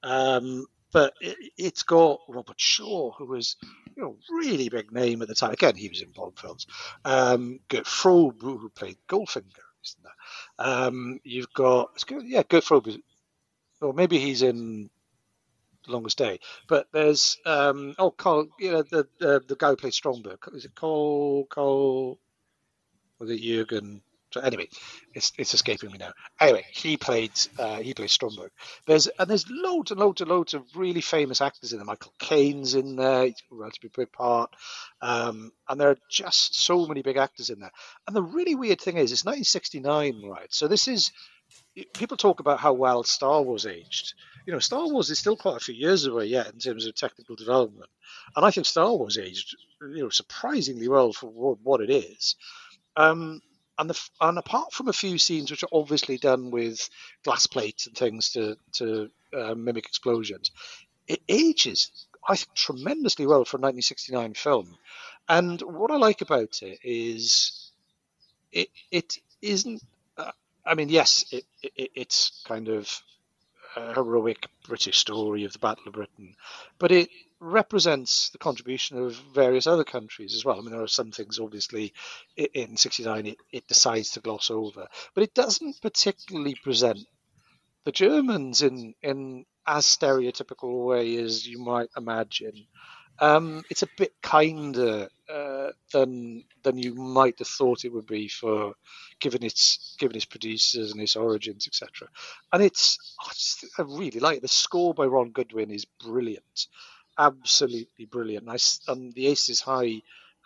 But it's got Robert Shaw, who was really big name at the time. Again, he was in Bond films. Gert Frobe, who played Goldfinger, isn't there? You've got Gert Frobe, or maybe he's in The Longest Day. But there's Carl, the guy who played Stromberg. Is it Cole? Was it Jürgen? So anyway, it's escaping me now. Anyway, he played Stromberg. There's loads and loads and loads of really famous actors in there. Michael Caine's in there; he's a relatively big part. And there are just so many big actors in there. And the really weird thing is, it's 1969, right? So this is, people talk about how well Star Wars aged. Star Wars is still quite a few years away yet in terms of technical development, and I think Star Wars aged, surprisingly well for what it is. And apart from a few scenes which are obviously done with glass plates and things to mimic explosions, it ages, I think, tremendously well for a 1969 film. And what I like about it is it isn't. Yes, it's kind of a heroic British story of the Battle of Britain, but it represents the contribution of various other countries as well. I mean, there are some things, obviously, in 69 it decides to gloss over, but it doesn't particularly present the Germans in as stereotypical a way as you might imagine. It's a bit kinder than you might have thought it would be, for given its producers and its origins, etc. And I really like it. The score by Ron Goodwin is brilliant, absolutely brilliant. And the Aces High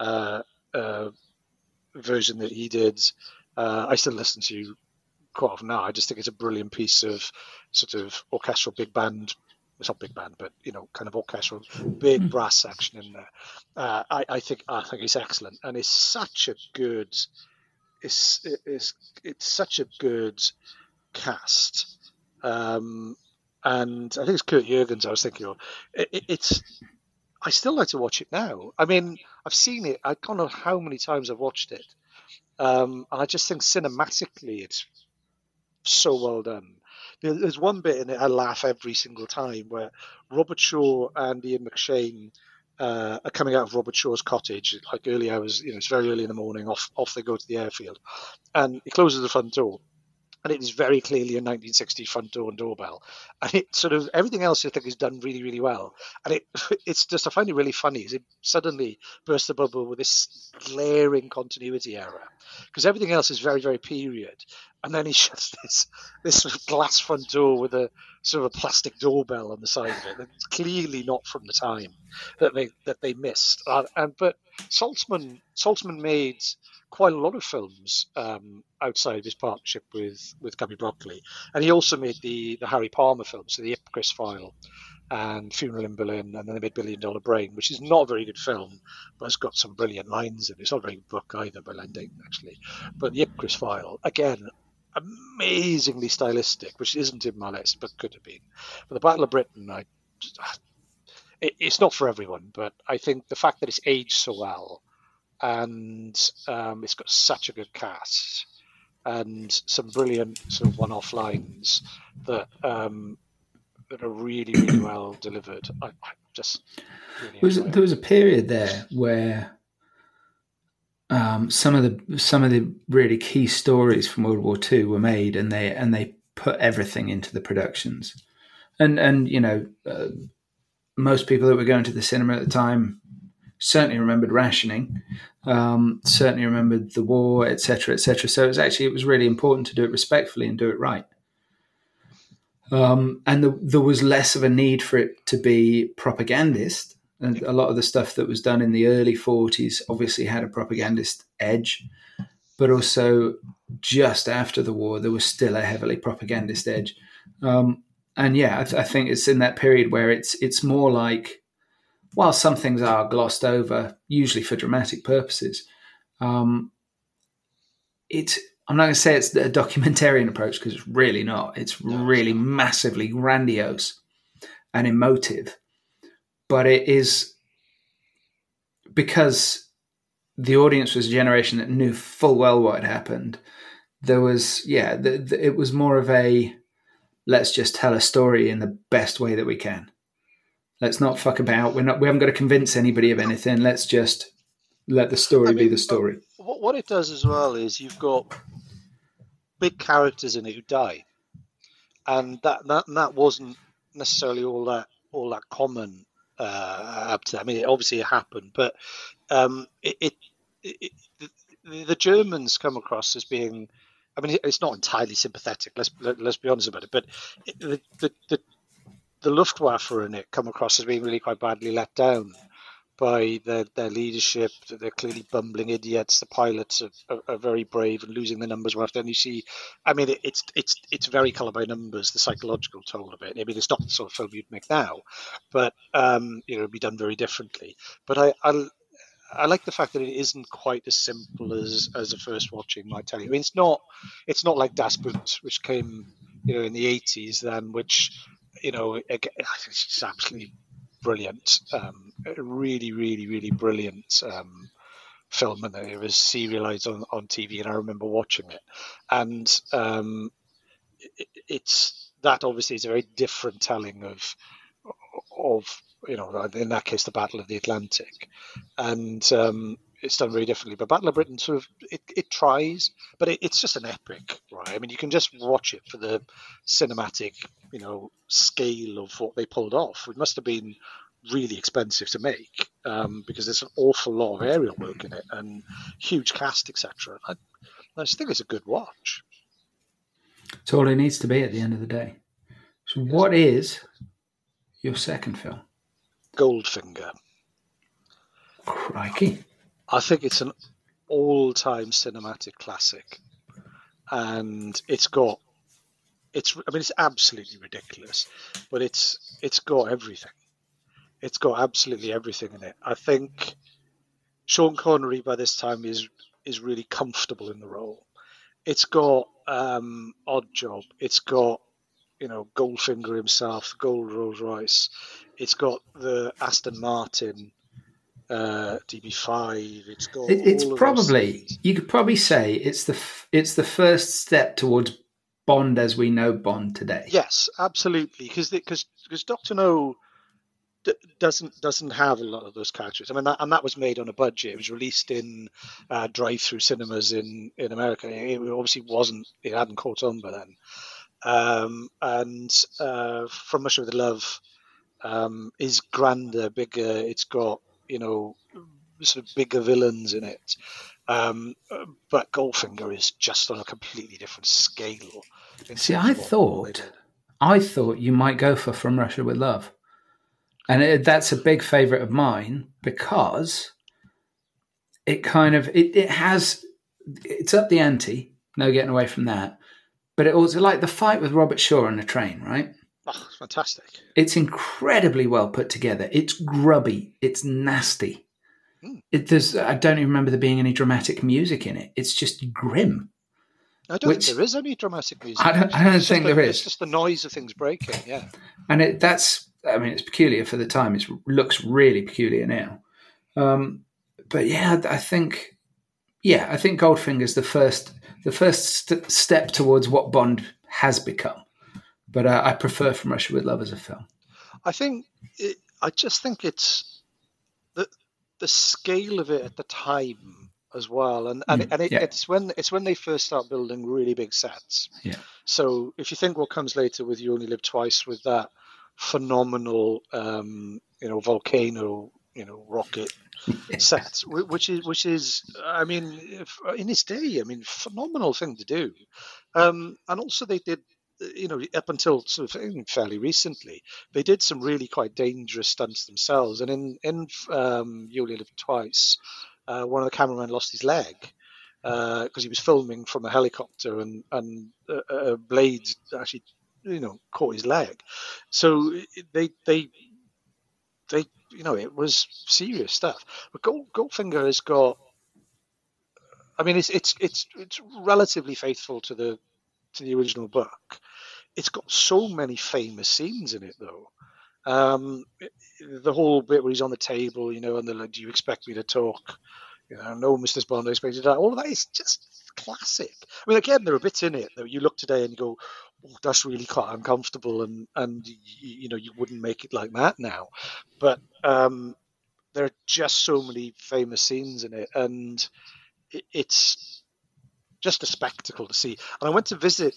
version that he did, I still listen to quite often now. I just think it's a brilliant piece of sort of orchestral big band. It's not big band, but kind of orchestral big brass section in there. I think it's excellent, and it's such a good it's such a good cast. And I think it's Kurt Jürgens I was thinking of. I still like to watch it now. I mean, I've seen it. I don't know how many times I've watched it. And I just think cinematically it's so well done. There's one bit in it I laugh every single time, where Robert Shaw and Ian McShane are coming out of Robert Shaw's cottage, like early hours. It's very early in the morning. Off they go to the airfield, and he closes the front door. And it is very clearly a 1960s front door and doorbell. And it sort of, everything else I think is done really, really well. And it's just, I find it really funny. It suddenly bursts the bubble with this glaring continuity error. Because everything else is very, very period. And then he shuts this sort of glass front door with a sort of a plastic doorbell on the side of it. That's clearly not from the time that they missed. But Saltzman made quite a lot of films outside of his partnership with Gubby Broccoli, and he also made the Harry Palmer films, so the Ipcress File and Funeral in Berlin, and then they made $1 Billion Brain, which is not a very good film, but has got some brilliant lines in it. It's not a very good book either by Len Deighton, actually. But the Ipcress File, again, amazingly stylistic, which isn't in my list, but could have been. But the Battle of Britain, it's not for everyone, but I think the fact that it's aged so well, and it's got such a good cast and some brilliant sort of one-off lines that are really, really well delivered. I just really there was a period there where some of the really key stories from World War II were made, and they put everything into the productions, and most people that were going to the cinema at the time certainly remembered rationing, certainly remembered the war, etc., etc. So it was really important to do it respectfully and do it right. And there was less of a need for it to be propagandist. And a lot of the stuff that was done in the early 40s obviously had a propagandist edge, but also just after the war, there was still a heavily propagandist edge. I think it's in that period where it's more like, while some things are glossed over, usually for dramatic purposes, I'm not going to say it's a documentarian approach, because it's really not. It's really massively grandiose and emotive. But it is, because the audience was a generation that knew full well what had happened, there was, it was more of a, let's just tell a story in the best way that we can. Let's not fuck about. We haven't got to convince anybody of anything. Let's just let the story be the story. What it does as well is you've got big characters in it who die, and that wasn't necessarily all that common up to. I mean, obviously it happened, but the Germans come across as being. I mean, it's not entirely sympathetic. Let's be honest about it. But the Luftwaffe in it come across as being really quite badly let down by their leadership. They're clearly bumbling idiots. The pilots are very brave and losing the numbers one after. And you see, I mean, it's very colour by numbers, the psychological toll of it. I mean, it's not the sort of film you'd make now, but it'd be done very differently. But I like the fact that it isn't quite as simple as a first watching might tell you. I mean, it's not like Das Boot, which came in the 80s then, which it's just absolutely brilliant, really, really, really brilliant film, and it was serialized on TV, and I remember watching it. And it's that obviously is a very different telling of in that case the Battle of the Atlantic, and it's done very differently. But Battle of Britain sort of it tries, but it's just an epic, right? I mean, you can just watch it for the cinematic, scale of what they pulled off. It must have been really expensive to make because there's an awful lot of aerial work in it and huge cast, etc. I just think it's a good watch. It's all it needs to be at the end of the day. So, what is your second film? Goldfinger. Crikey! I think it's an all-time cinematic classic, and it's absolutely ridiculous, but it's got everything. It's got absolutely everything in it. I think Sean Connery by this time is really comfortable in the role. It's got Oddjob. It's got Goldfinger himself, the Gold Rolls Royce. It's got the Aston Martin DB5. It's got. It's probably, you could probably say it's the first step towards Bond as we know Bond today. Yes, absolutely, because Dr. No doesn't have a lot of those characters. I mean, that was made on a budget. It was released in drive-through cinemas in America. It obviously it hadn't caught on by then. And From Russia with Love is grander, bigger. It's got sort of bigger villains in it. But Goldfinger is just on a completely different scale. See, I thought you might go for From Russia with Love. And that's a big favourite of mine because it kind of, it's up the ante, no getting away from that. But it also, like the fight with Robert Shaw on the train, right? Oh, it's fantastic. It's incredibly well put together. It's grubby. It's nasty. I don't even remember there being any dramatic music in it. It's just grim. I don't think there is any dramatic music. I don't think there is. It's just the noise of things breaking, yeah. And it's peculiar for the time. It looks really peculiar now. But yeah, I think Goldfinger's the first step towards what Bond has become. But I prefer From Russia with Love as a film. I just think it's the scale of it at the time as well, it's when they first start building really big sets. Yeah. So if you think what comes later with You Only Live Twice, with that phenomenal, volcano, rocket sets, which is, I mean, in his day, phenomenal thing to do. And also they did, up until sort of fairly recently, they did some really quite dangerous stunts themselves. And in You Only Live Twice, one of the cameramen lost his leg because he was filming from a helicopter, and a blade actually, caught his leg. So they it was serious stuff. But Goldfinger has got, it's relatively faithful to the original book. It's got so many famous scenes in it, though. The whole bit where he's on the table, and they're like, "Do you expect me to talk?" "No, Mr. Bond, I expect you to." All of that is just classic. Again, there are bits in it that you look today and you go, "Oh, that's really quite uncomfortable," and you wouldn't make it like that now. But there are just so many famous scenes in it, and it's just a spectacle to see. And I went to visit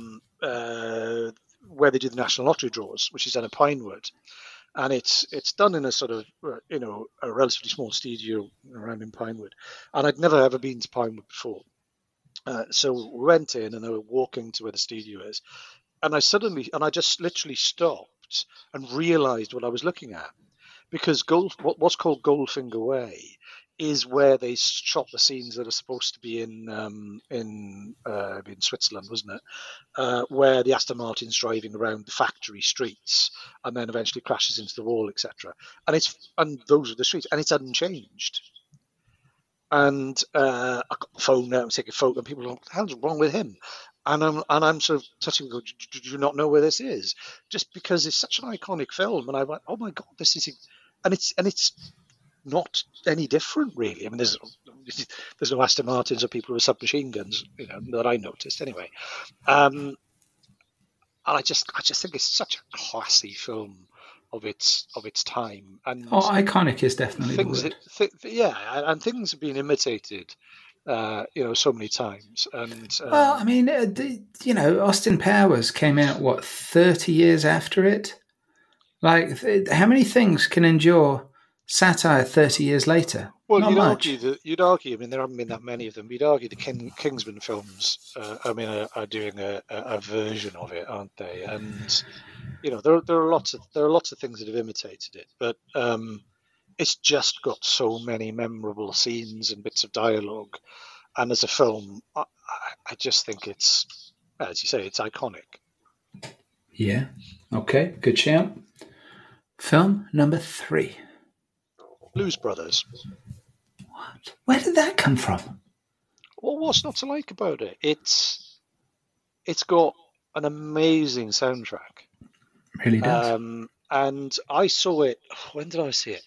where they do the National Lottery draws, which is done at Pinewood, and it's done in a sort of a relatively small studio around in Pinewood. And I'd never ever been to Pinewood before, so we went in and I was walking to where the studio is, and I just literally stopped and realised what I was looking at, because what's called Goldfinger Way is where they shot the scenes that are supposed to be in Switzerland, wasn't it? Where the Aston Martin's driving around the factory streets and then eventually crashes into the wall, etc. And those are the streets, and it's unchanged. And I got the phone out and take a photo, and people are like, "What the hell's wrong with him?" And I'm sort of touching, go, "Do you not know where this is?" Just because it's such an iconic film, and I went, "Oh my god, this is," and it's not any different, really. There's no Aston Martins or people with submachine guns, that I noticed anyway. And I just think it's such a classy film of its time. And iconic is definitely the word. And things have been imitated, so many times. And Austin Powers came out 30 years after it. Like, how many things can endure satire 30 years later? Well, Not much. you'd argue. I mean, there haven't been that many of them. You'd argue the Kingsman films. Are doing a version of it, aren't they? And there are lots of things that have imitated it, but it's just got so many memorable scenes and bits of dialogue. And as a film, I just think it's, as you say, it's iconic. Yeah. Okay. Good shout. Film number 3. Blues Brothers. What? Where did that come from? Well, what's not to like about it? It's got an amazing soundtrack. Really does. And I saw it. When did I see it?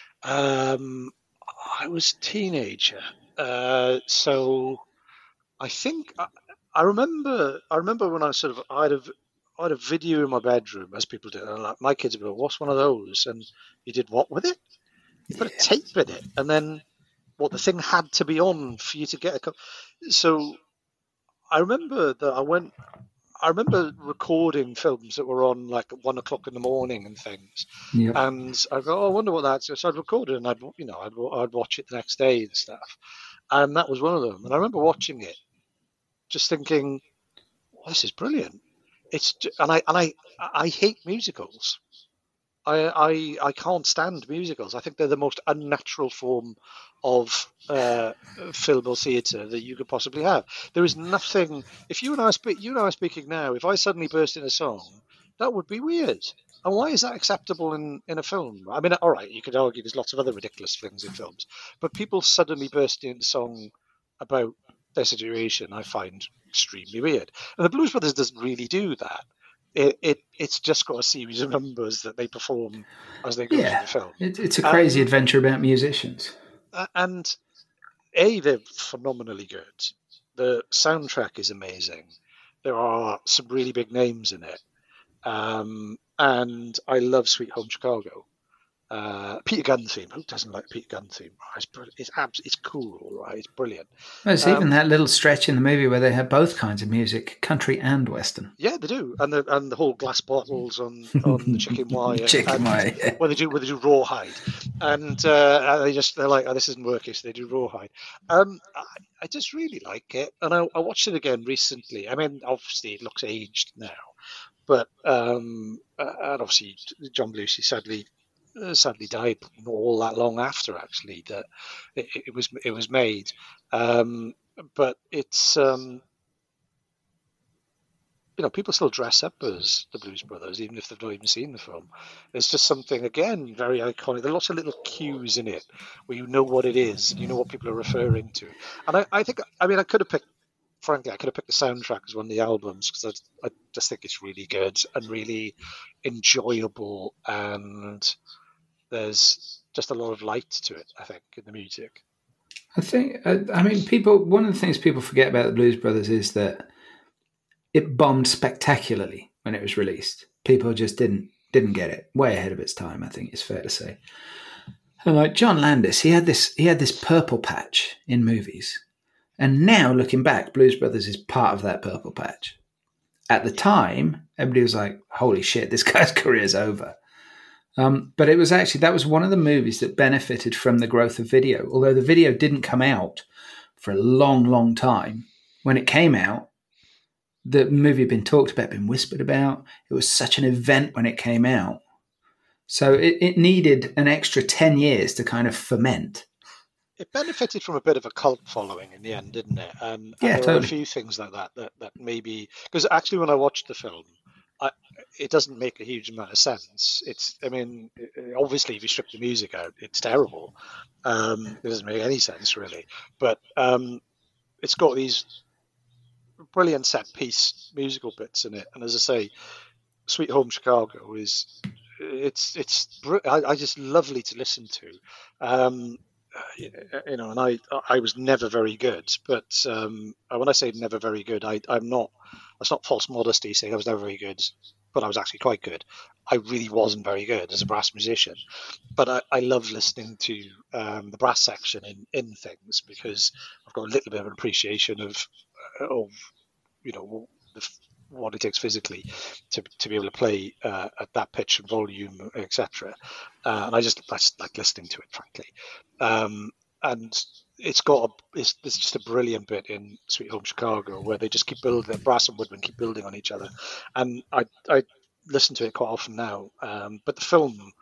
I was a teenager. So I think I remember when I had a video in my bedroom, as people do. And like, my kids would go, "What's one of those?" And you did what with it? You put a tape in it, and then the thing had to be on for you to get a. So I remember that I remember recording films that were on like at 1 o'clock in the morning and things. Yep. And I go, "Oh, I wonder what that's." So I'd record it and I'd watch it the next day and stuff. And that was one of them. And I remember watching it, just thinking, "This is brilliant." I hate musicals. I can't stand musicals. I think they're the most unnatural form of film or theatre that you could possibly have. There is nothing. If you and I are speaking now. If I suddenly burst in a song, that would be weird. And why is that acceptable in a film? I mean, all right, you could argue there's lots of other ridiculous things in films, but people suddenly bursting into song about their situation, I find extremely weird. And the Blues Brothers doesn't really do that. It's just got a series of numbers that they perform as they go through the film. It's a crazy adventure about musicians. And they're phenomenally good. The soundtrack is amazing. There are some really big names in it. And I love Sweet Home Chicago. Peter Gunn theme. Who doesn't like Peter Gunn theme? It's cool, right? It's brilliant. There's even that little stretch in the movie where they have both kinds of music, country and western. Yeah, they do, and the whole glass bottles on the chicken wire. Yeah. Well, they do rawhide, and they're like, "Oh, this isn't working," so they do rawhide. I just really like it, and I watched it again recently. I mean, obviously it looks aged now, but and obviously John Belushi sadly died not all that long after actually that it was made, but it's people still dress up as the Blues Brothers even if they've not even seen the film. It's just something again very iconic. There are lots of little cues in it where you know what it is and you know what people are referring to, and I think I could have picked the soundtrack as one of the albums because I just think it's really good and really enjoyable, and there's just a lot of light to it, I think, in the music. I think, one of the things people forget about the Blues Brothers is that it bombed spectacularly when it was released. People just didn't get it. Way ahead of its time, I think it's fair to say. And like John Landis, he had this purple patch in movies. And now, looking back, Blues Brothers is part of that purple patch. At the time, everybody was like, holy shit, this guy's career's over. But it was that was one of the movies that benefited from the growth of video. Although the video didn't come out for a long, long time. When it came out, the movie had been talked about, been whispered about. It was such an event when it came out. So it needed an extra 10 years to kind of ferment. It benefited from a bit of a cult following in the end, didn't it? And yeah, there totally. are a few things like that maybe... Because actually when I watched the film, it doesn't make a huge amount of sense. Obviously, if you strip the music out, it's terrible. It doesn't make any sense, really. But it's got these brilliant set-piece musical bits in it. And as I say, Sweet Home Chicago I just lovely to listen to. And I was never very good. But when I say never very good, that's not false modesty saying I was never very good, but I was actually quite good. I really wasn't very good as a brass musician, but I love listening to the brass section in things because I've got a little bit of an appreciation of what it takes physically to be able to play at that pitch and volume, etc. And I just like listening to it, frankly. And there's just a brilliant bit in Sweet Home Chicago where they just keep building, brass and woodwind keep building on each other, and I listen to it quite often now. But the film,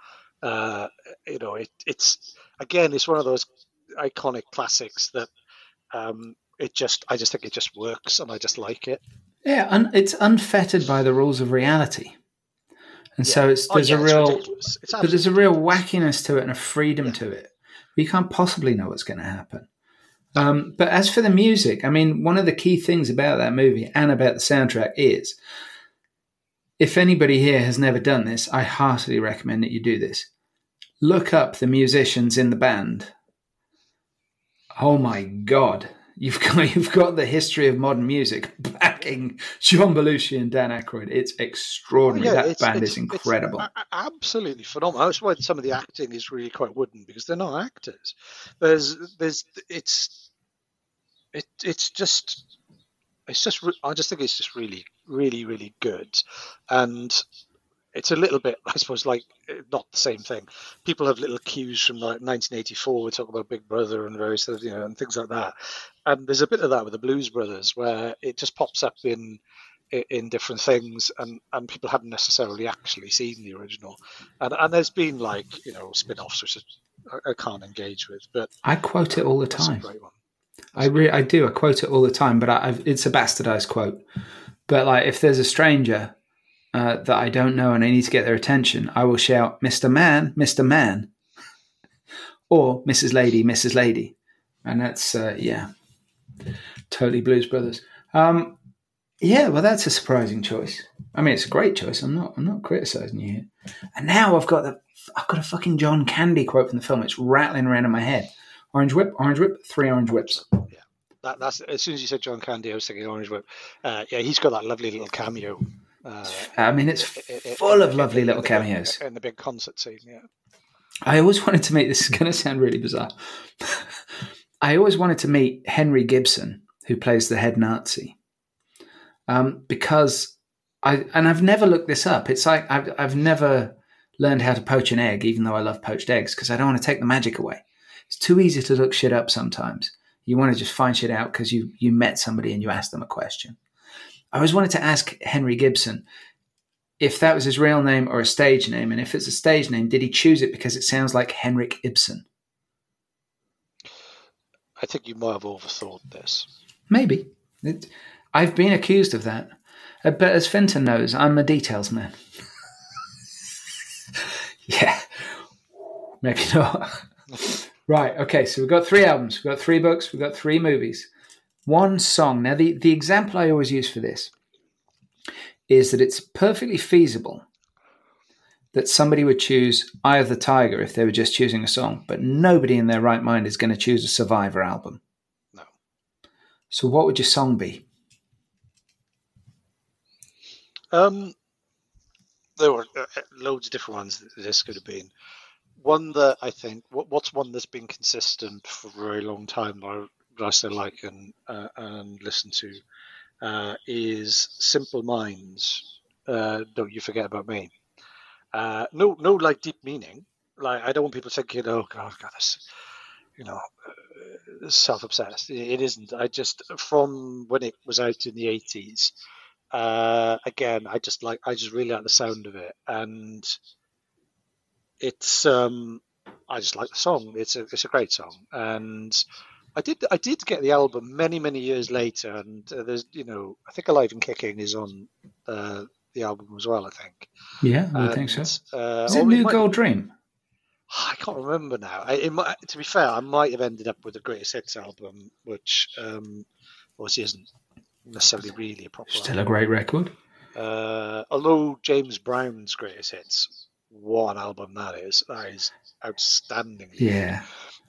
it's one of those iconic classics that I just think it just works, and I just like it. Yeah, it's unfettered by the rules of reality, and so there's a real wackiness to it and a freedom to it. You can't possibly know what's going to happen. But as for the music, I mean, one of the key things about that movie and about the soundtrack is, if anybody here has never done this, I heartily recommend that you do this. Look up the musicians in the band. Oh my God. You've got the history of modern music backing John Belushi and Dan Aykroyd. It's extraordinary. That band is incredible. It's absolutely phenomenal. That's why some of the acting is really quite wooden, because they're not actors. I just think it's just really, really, really good. And it's a little bit, I suppose, like not the same thing. People have little cues from like 1984. We talk about Big Brother and various things, and things like that. And there's a bit of that with the Blues Brothers, where it just pops up in different things, and people haven't necessarily actually seen the original. And there's been like spin-offs which I can't engage with, but I quote it all the time. It's a great one. I do. I quote it all the time, but it's a bastardized quote. But like, if there's a stranger that I don't know and I need to get their attention, I will shout, "Mr. Man, Mr. Man," or "Mrs. Lady, Mrs. Lady," and that's totally Blues Brothers. Well, that's a surprising choice. I mean, it's a great choice. I'm not criticizing you here. And now I've got a fucking John Candy quote from the film. It's rattling around in my head. Orange Whip, 3 orange whips. Yeah, that's as soon as you said John Candy, I was thinking Orange Whip. He's got that lovely little cameo. I mean, it's full of lovely little cameos. In the big concert scene, yeah. I always wanted to meet, this is going to sound really bizarre, I always wanted to meet Henry Gibson, who plays the head Nazi, because I've never looked this up. It's like I've never learned how to poach an egg, even though I love poached eggs, because I don't want to take the magic away. It's too easy to look shit up sometimes. You want to just find shit out because you met somebody and you asked them a question. I always wanted to ask Henry Gibson if that was his real name or a stage name, and if it's a stage name, did he choose it because it sounds like Henrik Ibsen? I think you might have overthought this. Maybe. I've been accused of that. But as Fenton knows, I'm a details man. Yeah. Maybe not. Right, okay, so we've got 3 albums, we've got 3 books, we've got 3 movies. 1 song. Now, the example I always use for this is that it's perfectly feasible that somebody would choose Eye of the Tiger if they were just choosing a song, but nobody in their right mind is going to choose a Survivor album. No. So what would your song be? There were loads of different ones that this could have been. One that I think, what's one that's been consistent for a very long time, that I still like and listen to, is Simple Minds. Don't You Forget About Me. No, like deep meaning. Like, I don't want people thinking, oh God, this, self-obsessed. It isn't. I just, from when it was out in the 80s, again, I just really like the sound of it, and it's I just like the song. It's a great song, and I did get the album many years later, and there's I think Alive and Kicking is on the album as well. I think. Yeah, I think so. Is it New Gold Dream? I can't remember now. To be fair, I might have ended up with the Greatest Hits album, which obviously isn't necessarily really a proper. Still album. A great record. Although James Brown's Greatest Hits, what an album that is! That is outstanding. Yeah.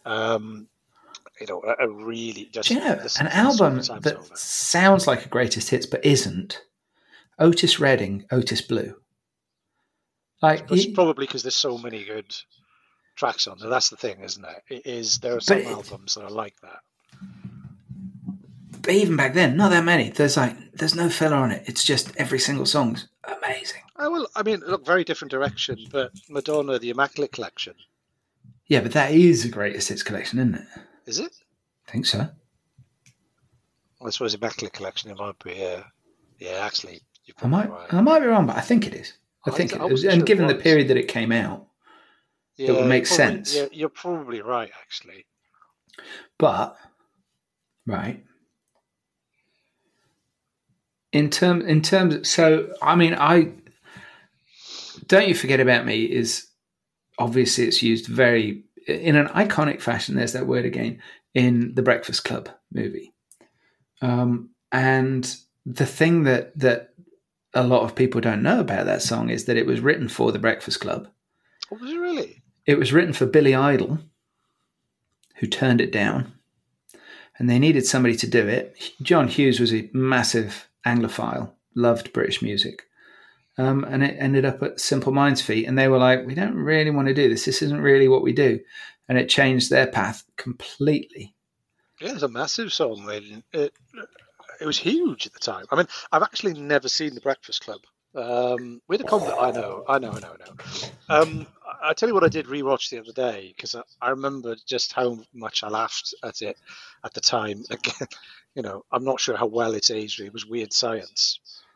A really just an album that sounds like a Greatest Hits but isn't. Otis Redding, Otis Blue. Like it's probably because there's so many good tracks on there. That's the thing, isn't it? There are some albums that are like that. But even back then, not that many. There's no filler on it. It's just every single song's amazing. Oh, well, I mean, look, very different direction, but Madonna, the Immaculate Collection. Yeah, but that is a greatest hits collection, isn't it? Is it? I think so. I suppose Immaculate Collection, it might be. Yeah, actually, you're I probably right. might be wrong, but I think it is. I think it is. And given the period that it came out, it would make sense. Yeah, you're probably right, actually. But, right. In terms, so, I mean, Don't You Forget About Me is, obviously it's used very, in an iconic fashion, there's that word again, in the Breakfast Club movie. And the thing that a lot of people don't know about that song is that it was written for the Breakfast Club. Oh, was it really? It was written for Billy Idol, who turned it down, and they needed somebody to do it. John Hughes was a massive Anglophile, loved British music, and it ended up at Simple Minds' feet, and they were like, we don't really want to do this. This isn't really what we do. And it changed their path completely. Yeah, it's a massive song. It was huge at the time. I mean, I've actually never seen The Breakfast Club. With a comment, I know. I tell you what I did rewatch the other day, because I remember just how much I laughed at it at the time. Again, I'm not sure how well it's aged. It was Weird Science.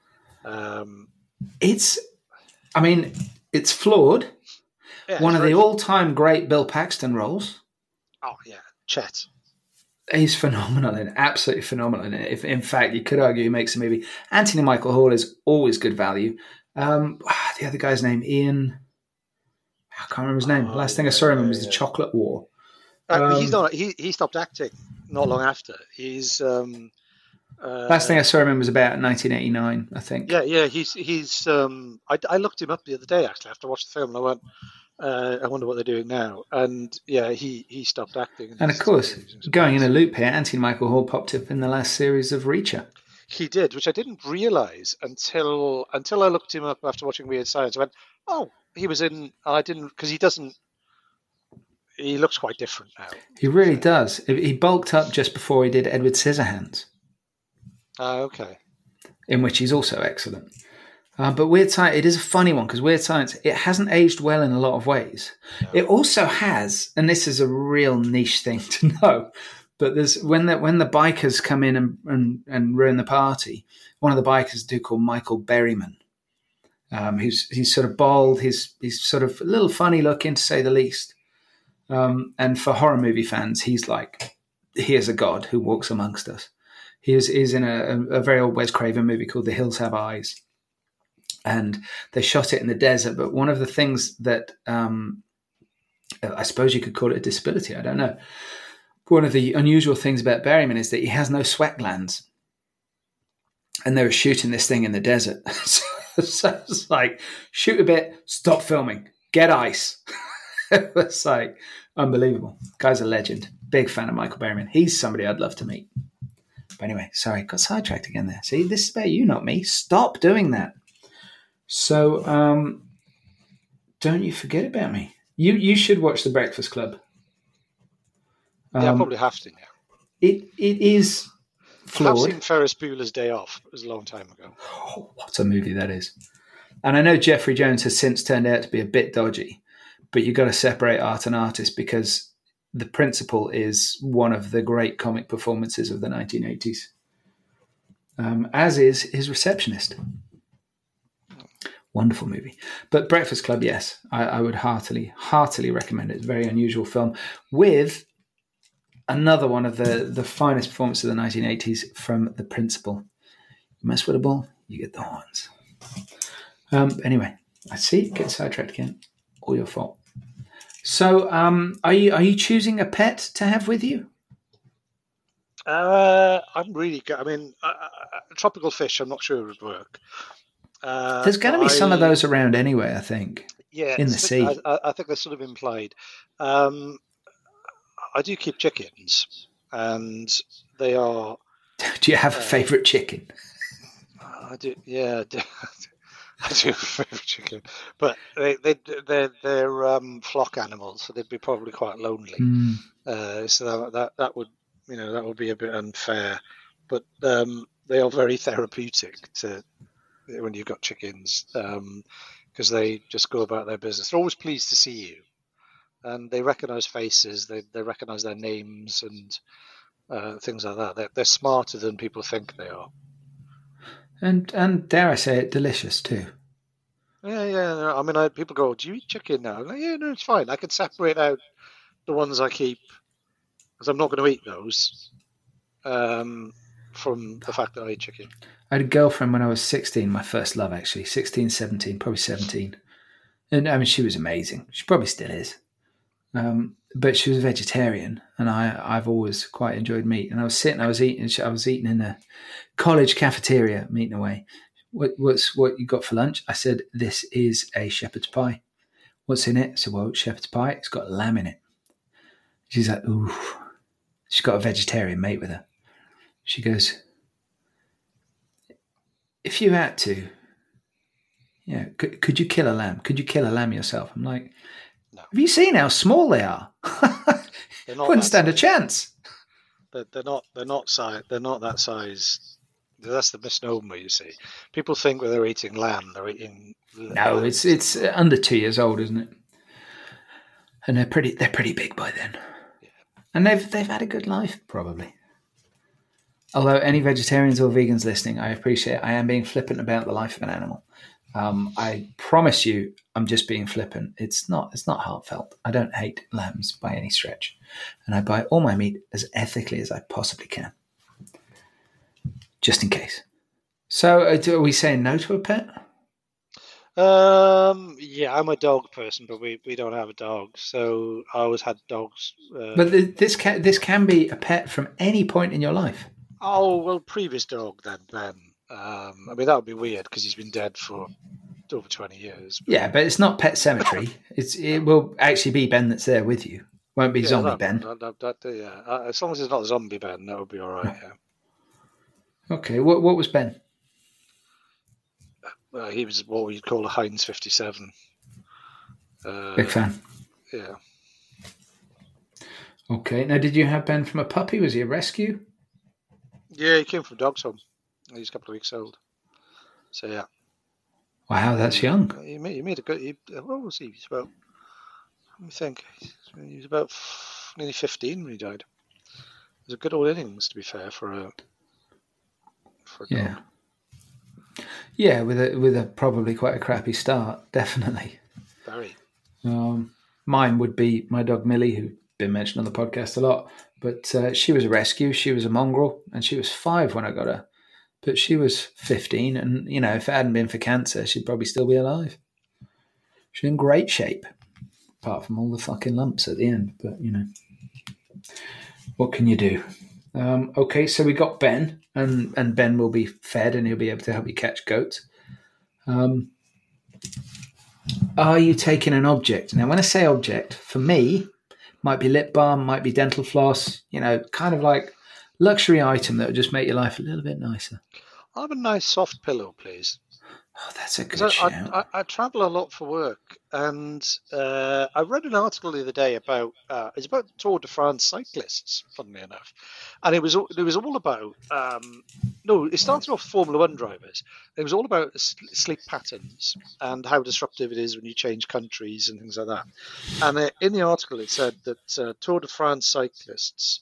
It's flawed. Yeah, one of the all-time great Bill Paxton roles. Oh yeah, Chet. He's phenomenal in it, absolutely phenomenal in it. If, in fact, you could argue he makes the movie. Anthony Michael Hall is always good value. The other guy's name, Ian. I can't remember his name. Last thing I saw him was The Chocolate War. He's not. He stopped acting not long after. He's. Last thing I saw him in was about 1989, I think. Yeah. He's. I looked him up the other day actually after I watched the film, and I went. I wonder what they're doing now. And yeah, he stopped acting. And of course, going in a loop here, Anthony Michael Hall popped up in the last series of Reacher. He did, which I didn't realise until I looked him up after watching Weird Science. I went, oh, he was in. I didn't, because he doesn't. He looks quite different now. He really does. He bulked up just before he did Edward Scissorhands. Okay. In which he's also excellent. But Weird Science, it is a funny one because Weird Science, it hasn't aged well in a lot of ways. No. It also has, and this is a real niche thing to know, but there's when the bikers come in and ruin the party, one of the bikers is a dude called Michael Berryman. He's sort of bald, he's sort of a little funny looking to say the least. And for horror movie fans, he's like, he is a god who walks amongst us. He is in a very old Wes Craven movie called The Hills Have Eyes. And they shot it in the desert. But one of the things that I suppose you could call it a disability, I don't know. One of the unusual things about Berryman is that he has no sweat glands. And they were shooting this thing in the desert. So it's like, shoot a bit, stop filming, get ice. It's like unbelievable. Guy's a legend. Big fan of Michael Berryman. He's somebody I'd love to meet. But anyway, sorry, got sidetracked again there. See, this is about you, not me. Stop doing that. So, Don't You Forget About Me. You should watch The Breakfast Club. Yeah, I probably have to now. It is flawed. I've seen Ferris Bueller's Day Off. It was a long time ago. Oh, what a movie that is. And I know Jeffrey Jones has since turned out to be a bit dodgy, but you've got to separate art and artist because the principal is one of the great comic performances of the 1980s, as is his receptionist. Wonderful movie. But Breakfast Club, yes, I would heartily recommend it. It's a very unusual film with another one of the finest performances of the 1980s from The Principal. You mess with a ball, you get the horns. Anyway, I see, getting sidetracked again. All your fault. So, are you choosing a pet to have with you? I'm really good. I mean, tropical fish, I'm not sure it would work. There's going to be some of those around anyway, I think. Yeah, in the sea. I think they're sort of implied. I do keep chickens, and they are. Do you have a favourite chicken? I do. Yeah, I do have a favourite chicken, but they're flock animals, so they'd be probably quite lonely. So that would that would be a bit unfair. but they are very therapeutic to when you've got chickens, because they just go about their business. They're always pleased to see you, and they recognise faces. They recognise their names and things like that. They're smarter than people think they are. And dare I say it, delicious too. Yeah. I mean, people go, "Do you eat chicken now?" I'm like, yeah, no, it's fine. I can separate out the ones I keep because I'm not going to eat those from the fact that I eat chicken. I had a girlfriend when I was 16, my first love actually, 16, 17, probably 17. And I mean, she was amazing. She probably still is. But she was a vegetarian, and I've always quite enjoyed meat. And I was eating in a college cafeteria, eating away. What's what you got for lunch? I said, this is a shepherd's pie. What's in it? I said, well, it's shepherd's pie. It's got lamb in it. She's like, ooh. She's got a vegetarian mate with her. She goes, if you had to, yeah, could you kill a lamb? Could you kill a lamb yourself? I'm like, no. Have you seen how small they are? Wouldn't stand a chance. They're not that size. That's the misnomer, you see. People think when they're eating lamb, they're eating. No, it's under 2 years old, isn't it? And they're pretty big by then. Yeah. And they've had a good life, probably. Although any vegetarians or vegans listening, I appreciate I am being flippant about the life of an animal. I promise you, I'm just being flippant. It's not heartfelt. I don't hate lambs by any stretch, and I buy all my meat as ethically as I possibly can, just in case. So, are we saying no to a pet? Yeah, I'm a dog person, but we don't have a dog, so I always had dogs. But this can be a pet from any point in your life. Oh well, previous dog then Ben. I mean that would be weird because he's been dead for over 20 years. But... Yeah, but it's not Pet Cemetery. It will actually be Ben that's there with you. Won't be zombie Ben. As long as it's not zombie Ben, that would be all right. Yeah. Okay, what was Ben? He was what we'd call a Heinz 57. Big fan. Yeah. Okay, now did you have Ben from a puppy? Was he a rescue? Yeah, he came from Dog's Home. He's a couple of weeks old. So yeah. Wow, that's young. He made a good. What was he? He's about. Let me think. He was about nearly 15 when he died. It was a good old innings, to be fair, for a yeah. dog. Yeah, with a probably quite a crappy start, definitely. Very. Mine would be my dog Millie, who's been mentioned on the podcast a lot. But she was a rescue. She was a mongrel, and she was 5 when I got her. But she was 15, and if it hadn't been for cancer, she'd probably still be alive. She's in great shape, apart from all the fucking lumps at the end. But what can you do? Okay, so we got Ben, and Ben will be fed, and he'll be able to help you catch goats. Are you taking an object? Now, when I say object, for me, might be lip balm, might be dental floss, kind of like luxury item that would just make your life a little bit nicer. I have a nice soft pillow, please. Oh, that's a good shout. I travel a lot for work, and I read an article the other day about it's about Tour de France cyclists, funnily enough, and it was all about it started off Formula One drivers. It was all about sleep patterns and how disruptive it is when you change countries and things like that. And in the article, it said that Tour de France cyclists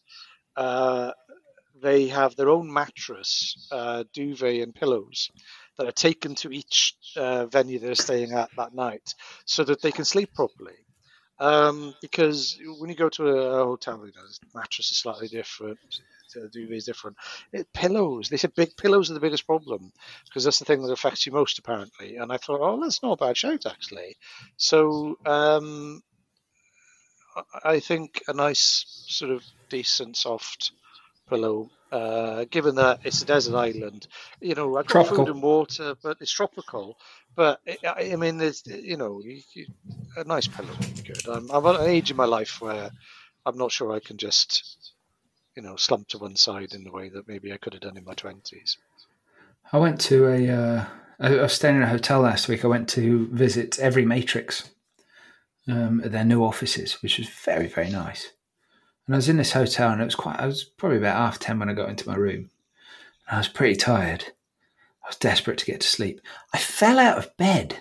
they have their own mattress, duvet, and pillows that are taken to each venue they're staying at that night so that they can sleep properly. Because when you go to a hotel, the mattress is slightly different, the duvet is different. Pillows, they said big pillows are the biggest problem because that's the thing that affects you most, apparently. And I thought, oh, that's not a bad shout, actually. So I think a nice sort of decent soft pillow, given that it's a desert island, I've got tropical. Food and water, but it's tropical. But I mean, there's, a nice pillow would be good. I'm at an age in my life where I'm not sure I can just, slump to one side in the way that maybe I could have done in my 20s. I went to I was staying in a hotel last week. I went to visit Every Matrix at their new offices, which was very, very nice. And I was in this hotel, and I was probably about 10:30 when I got into my room. I was pretty tired. I was desperate to get to sleep. I fell out of bed,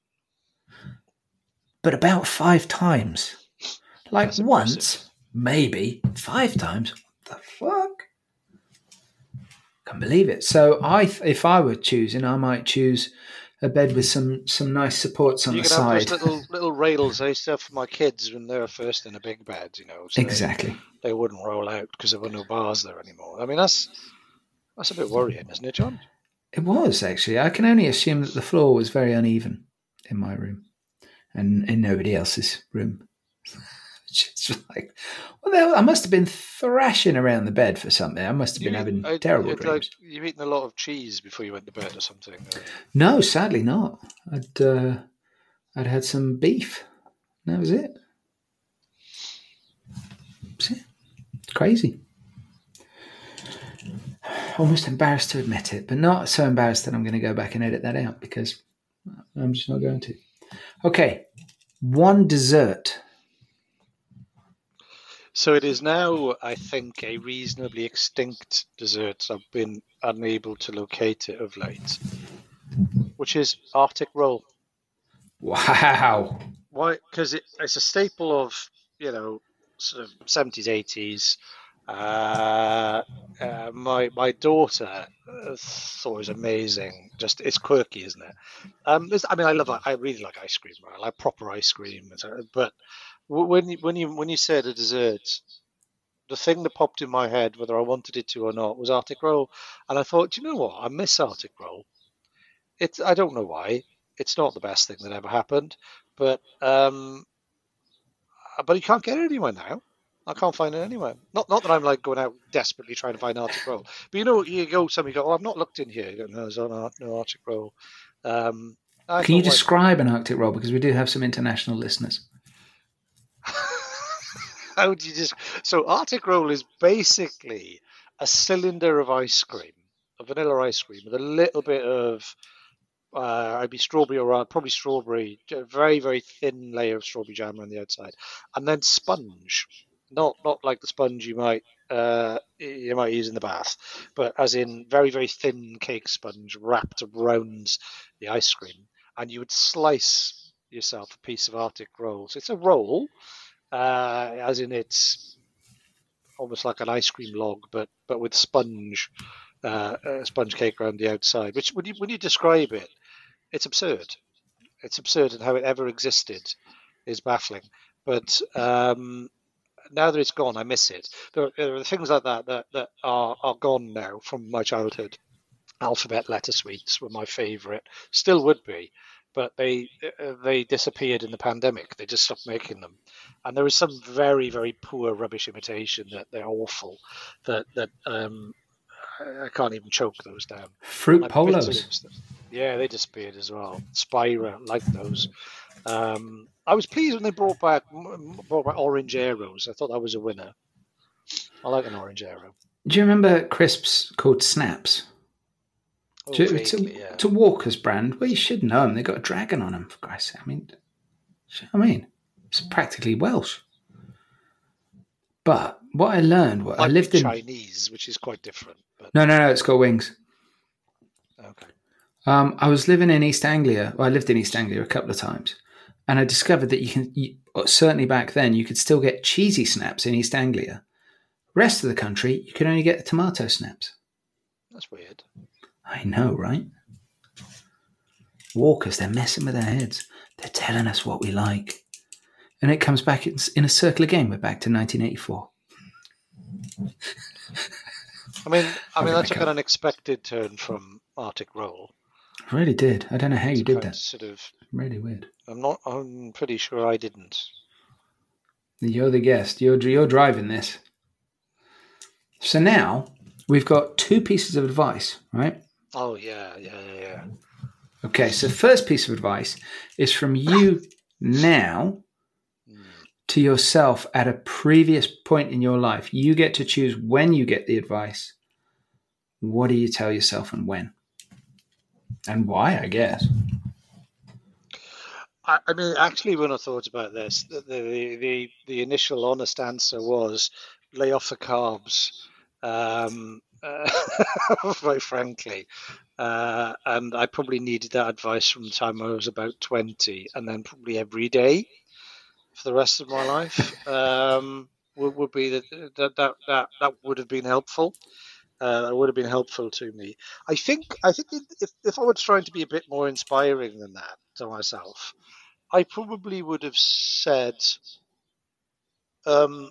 but about 5 times. Like That's once, impressive. maybe 5 times. What the fuck? Can't believe it. So if I were choosing, I might choose a bed with some nice supports on You the can have side. those little rails I used to have for my kids when they were first in a big bed, so Exactly. they wouldn't roll out because there were no bars there anymore. I mean, that's a bit worrying, isn't it, John? It was, actually. I can only assume that the floor was very uneven in my room and in nobody else's room. It's like, well, I must have been thrashing around the bed for something. I must have been having terrible dreams. Like you've eaten a lot of cheese before you went to bed or something. No, sadly not. I'd had some beef. That was it. It's crazy. Almost embarrassed to admit it, but not so embarrassed that I'm going to go back and edit that out because I'm just not going to. Okay, one dessert. So it is now, I think, a reasonably extinct dessert. I've been unable to locate it of late, which is Arctic roll. Wow. Why? Because it's a staple of, sort of 70s, 80s. My daughter thought it was amazing. Just it's quirky, isn't it? I really like ice cream. I like proper ice cream. But when you said a dessert, the thing that popped in my head, whether I wanted it to or not, was Arctic roll. And I thought, you know what? I miss Arctic roll. I don't know why. It's not the best thing that ever happened, but you can't get it anywhere now. I can't find it anywhere. Not that I'm like going out desperately trying to find Arctic roll, but you go somewhere, you go, I've not looked in here. You go, no, there's no Arctic roll. Can you describe an Arctic roll? Because we do have some international listeners. How do you just? So Arctic roll is basically a cylinder of ice cream, of vanilla ice cream, with a little bit of I'd be strawberry or probably strawberry, a very very thin layer of strawberry jam around the outside, and then sponge, not like the sponge you might use in the bath, but as in very very thin cake sponge wrapped around the ice cream, and you would slice yourself a piece of Arctic roll. So it's a roll. As in it's almost like an ice cream log, but with sponge cake around the outside. Which when you describe it, it's absurd. It's absurd, and how it ever existed is baffling. But now that it's gone, I miss it. There are things like that are gone now from my childhood. Alphabet letter sweets were my favourite, still would be, but they disappeared in the pandemic. They just stopped making them, and there was some very very poor rubbish imitation that they're awful. That I can't even choke those down. Fruit polos. Yeah, they disappeared as well. Spira, like those. I was pleased when they brought back orange arrows. I thought that was a winner. I like an orange arrow. Do you remember crisps called Snaps? Vaguely, yeah. To Walker's brand. Well, you should know them. They've got a dragon on them, for Christ's sake. I mean, it's practically Welsh. But what I learned, I lived in Chinese, which is quite different. But... No, it's got wings. Okay. I was living in East Anglia. Well, I lived in East Anglia a couple of times, and I discovered that certainly back then, you could still get cheesy snaps in East Anglia. Rest of the country, you could only get the tomato snaps. That's weird. I know, right? Walkers, they're messing with our heads. They're telling us what we like. And it comes back in a circle again. We're back to 1984. I mean, that took an unexpected turn from Arctic Roll. I really did. I don't know how you did that. Sort of really weird. I'm pretty sure I didn't. You're the guest. You're driving this. So now we've got 2 pieces of advice, right? Oh yeah. Okay, so first piece of advice is from you now to yourself at a previous point in your life. You get to choose when you get the advice. What do you tell yourself and when? And why, I guess. I mean, actually, when I thought about this, the initial honest answer was lay off the carbs. very frankly. And I probably needed that advice from the time I was about 20, and then probably every day for the rest of my life would be that would have been helpful. That would have been helpful to me. I think if I was trying to be a bit more inspiring than that to myself, I probably would have said, um,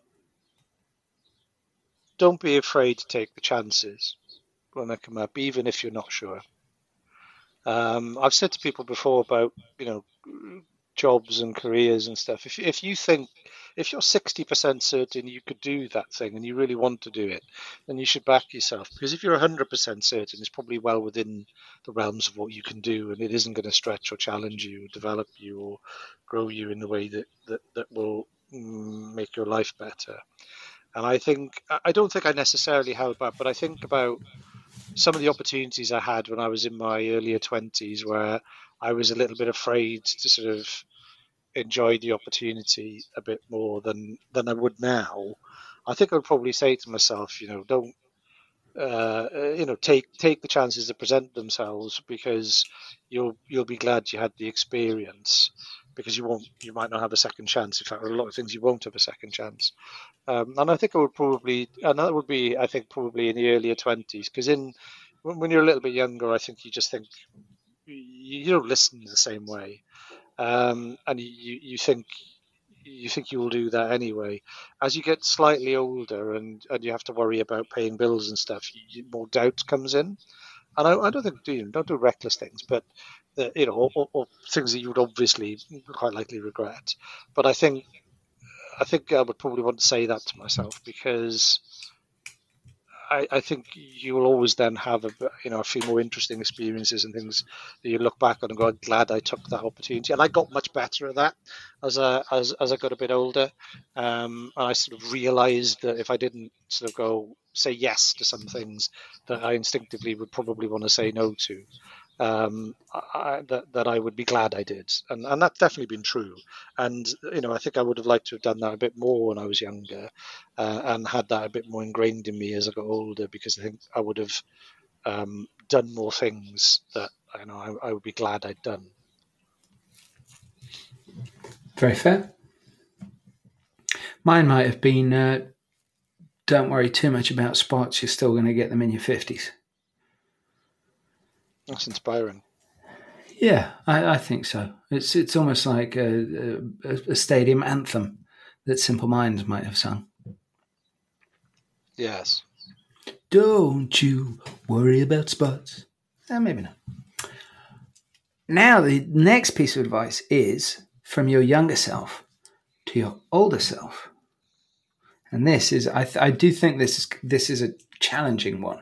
"Don't be afraid to take the chances when they come up, even if you're not sure." I've said to people before about jobs and careers and stuff. If you think if you're 60% certain you could do that thing and you really want to do it, then you should back yourself. Because if you're 100% certain, it's probably well within the realms of what you can do, and it isn't going to stretch or challenge you, or develop you, or grow you in the way that will make your life better. And I don't think I necessarily held back, but I think about some of the opportunities I had when I was in my earlier 20s, where I was a little bit afraid to sort of enjoy the opportunity a bit more than I would now. I think I'd probably say to myself, don't take the chances that present themselves, because you'll be glad you had the experience, because you might not have a second chance. In fact, there are a lot of things you won't have a second chance. And I think and that would be, I think, probably in the earlier 20s, because when you're a little bit younger, I think you just think you don't listen the same way, and you think you will do that anyway. As you get slightly older and you have to worry about paying bills and stuff, more doubt comes in. And I don't think don't do reckless things, but or things that you would obviously quite likely regret. But I think I would probably want to say that to myself, because I think you will always then have a few more interesting experiences and things that you look back on and go, "I'm glad I took that opportunity." And I got much better at that as I got a bit older. And I sort of realised that if I didn't sort of go say yes to some things, that I instinctively would probably want to say no to. That I would be glad I did, and that's definitely been true. And I think I would have liked to have done that a bit more when I was younger, and had that a bit more ingrained in me as I got older, because I think I would have done more things that I would be glad I'd done. Very fair. Mine might have been, don't worry too much about spots. You're still going to get them in your 50s. That's inspiring. Yeah, I think so. It's almost like a stadium anthem that Simple Minds might have sung. Yes. Don't you worry about spots. Maybe not. Now, the next piece of advice is from your younger self to your older self. And this is, I do think this is a challenging one.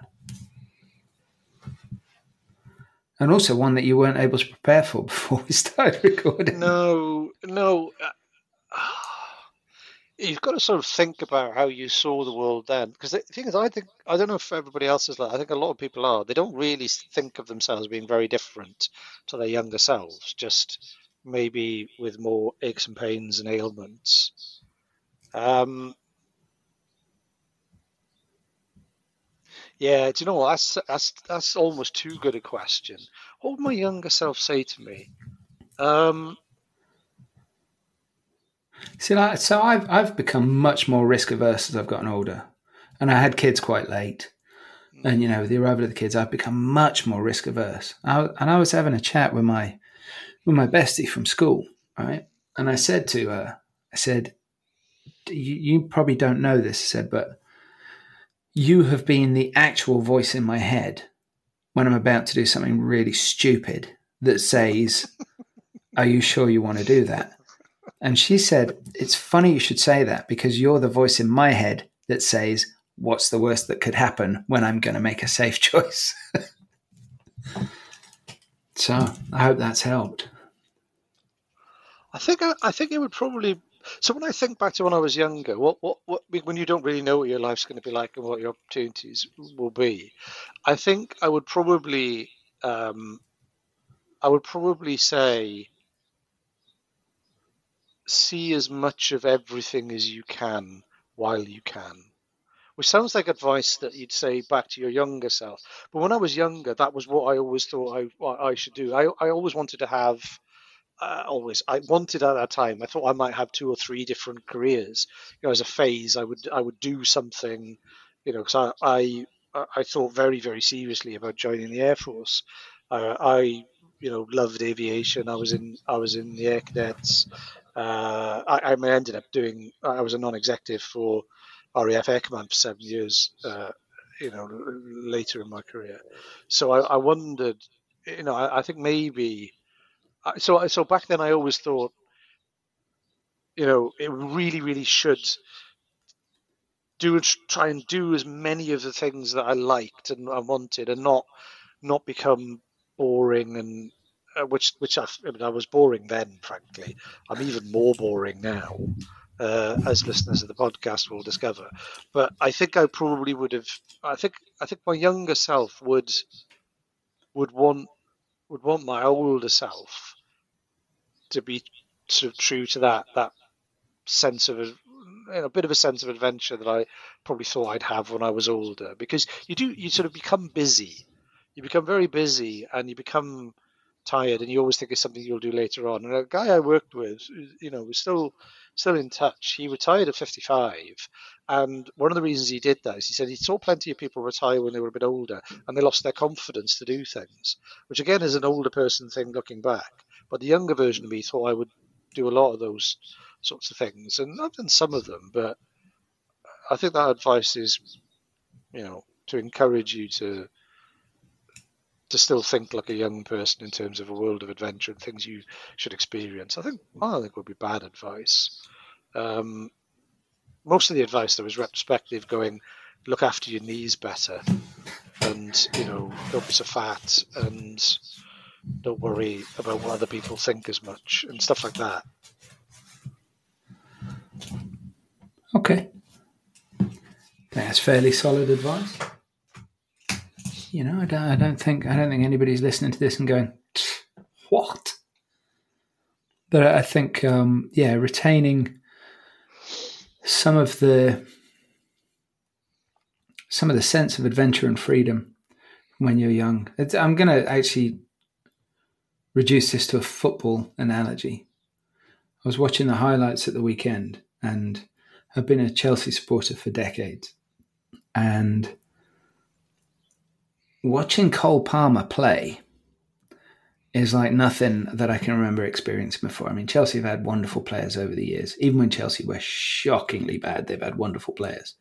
And also one that you weren't able to prepare for before we started recording. No. You've got to sort of think about how you saw the world then. Because the thing is, I don't know if everybody else is like, I think a lot of people are. They don't really think of themselves being very different to their younger selves, just maybe with more aches and pains and ailments. Yeah, do you know what? That's almost too good a question. What would my younger self say to me? See, so I've become much more risk averse as I've gotten older, and I had kids quite late. And with the arrival of the kids, I've become much more risk averse. And I was having a chat with my bestie from school, right? And I said to her, you probably don't know this, I said, but you have been the actual voice in my head when I'm about to do something really stupid that says, "Are you sure you want to do that?" And she said, "It's funny you should say that, because you're the voice in my head that says, what's the worst that could happen when I'm going to make a safe choice?" So I hope that's helped. I think it would probably. So when I think back to when I was younger, what when you don't really know what your life's going to be like and what your opportunities will be, I think I would probably say, see as much of everything as you can while you can. which sounds like advice that you'd say back to your younger self. But when I was younger, that was what I always thought I should do. I always wanted to have. I wanted at that time. I thought I might have 2 or 3 different careers. As a phase, I would do something. Because I thought very, very seriously about joining the Air Force. I loved aviation. I was in the Air Cadets. I ended up doing. I was a non-executive for RAF Air Command for 7 years. Later in my career, so I wondered. I think maybe. So back then, I always thought, it really, really should try and do as many of the things that I liked and I wanted, and not become boring and which I was boring then. Frankly, I'm even more boring now, as listeners of the podcast will discover. But I think I probably would have. I think my younger self would want my older self to be sort of true to that sense of a bit of a sense of adventure that I probably thought I'd have when I was older, because you sort of become busy. You become very busy and you become tired, and you always think it's something you'll do later on. And a guy I worked with, was still in touch. He retired at 55, and one of the reasons he did that is he said he saw plenty of people retire when they were a bit older and they lost their confidence to do things, which again is an older person thing looking back. But the younger version of me thought I would do a lot of those sorts of things, and I've done some of them. But I think that advice is, to encourage you to still think like a young person in terms of a world of adventure and things you should experience. I don't think would be bad advice. Most of the advice there was retrospective, going, look after your knees better, and don't be so fat, and don't worry about what other people think as much, and stuff like that. Okay, that's fairly solid advice. I don't think anybody's listening to this and going, what? But I think, retaining some of the sense of adventure and freedom when you're young. I'm going to actually reduce this to a football analogy. I was watching the highlights at the weekend, and I've been a Chelsea supporter for decades. And watching Cole Palmer play is like nothing that I can remember experiencing before. I mean, Chelsea have had wonderful players over the years. Even when Chelsea were shockingly bad, they've had wonderful players.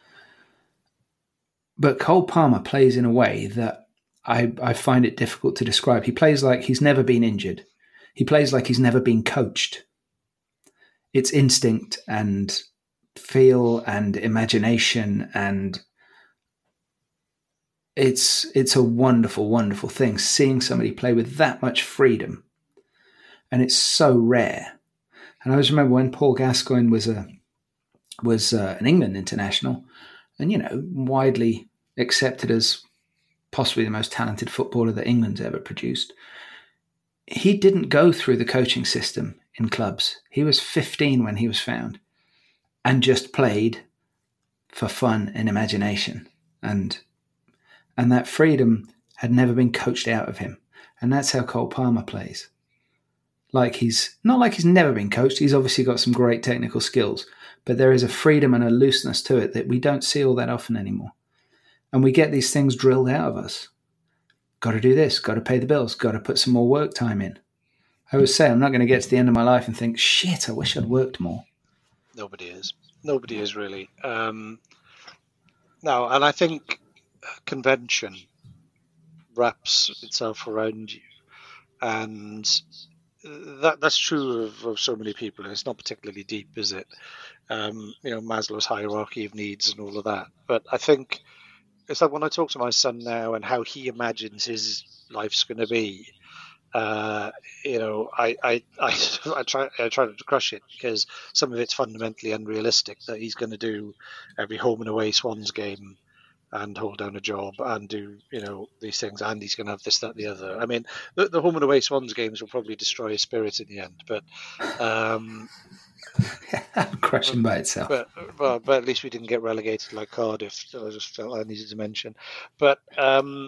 But Cole Palmer plays in a way that I find it difficult to describe. He plays like he's never been injured. He plays like he's never been coached. It's instinct and feel and imagination, and it's a wonderful, wonderful thing seeing somebody play with that much freedom, and it's so rare. And I always remember when Paul Gascoigne was an England international, and widely accepted as possibly the most talented footballer that England's ever produced. He didn't go through the coaching system in clubs. He was 15 when he was found, and just played for fun and imagination, and that freedom had never been coached out of him. And that's how Cole Palmer plays. He's never been coached. He's obviously got some great technical skills, but there is a freedom and a looseness to it that we don't see all that often anymore. And we get these things drilled out of us. Got to do this, got to pay the bills, got to put some more work time in. I always say I'm not going to get to the end of my life and think, shit, I wish I'd worked more. Nobody is really. No, and I think convention wraps itself around you, and that's true of so many people. It's not particularly deep, is it? Maslow's hierarchy of needs and all of that. But I think it's like when I talk to my son now and how he imagines his life's going to be. I try to crush it, because some of it's fundamentally unrealistic, that he's going to do every home and away Swans game and hold down a job and do, these things, and he's going to have this, that, the other. I mean, the home and away Swans games will probably destroy his spirit in the end, but crushing by itself. But at least we didn't get relegated like Cardiff. So I just felt I needed to mention. But when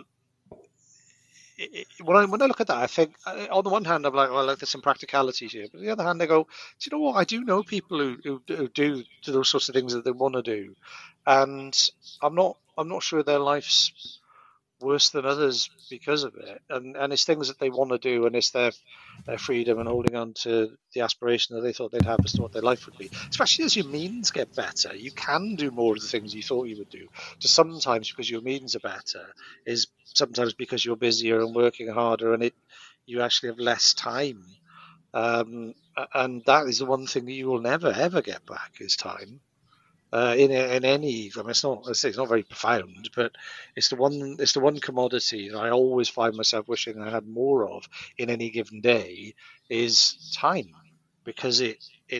I look at that, I think on the one hand I'm like, well, there's some practicalities here, but on the other hand I go, do you know what? I do know people who do those sorts of things that they want to do, and I'm not sure their life's worse than others because of it, and it's things that they want to do, and it's their freedom and holding on to the aspiration that they thought they'd have as to what their life would be. Especially as your means get better, you can do more of the things you thought you would do. Just sometimes because your means are better is sometimes because you're busier and working harder, and you actually have less time. And that is the one thing that you will never ever get back is time. In any, I mean, it's not very profound, but it's the one commodity that I always find myself wishing I had more of in any given day is time, because it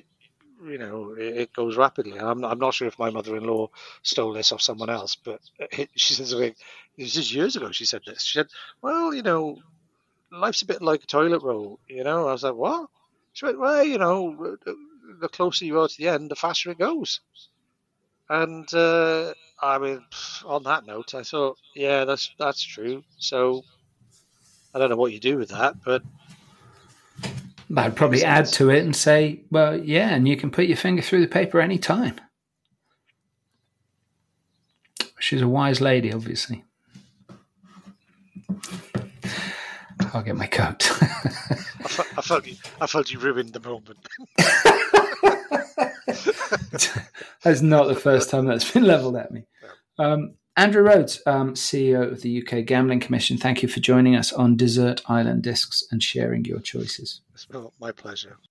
goes rapidly. And I'm not sure if my mother-in-law stole this off someone else, but she says, this is years ago. She said this. She said, well, life's a bit like a toilet roll. I was like, what? She went, well, the closer you are to the end, the faster it goes. And I mean, on that note, I thought, yeah, that's true. So I don't know what you do with that, but I'd probably add to it and say, well, yeah, and you can put your finger through the paper any time. She's a wise lady, obviously. I'll get my coat. I felt you ruined the moment. That's not the first time that's been levelled at me. Andrew Rhodes, CEO of the UK Gambling Commission, thank you for joining us on Desert Island Discs and sharing your choices. It's my pleasure.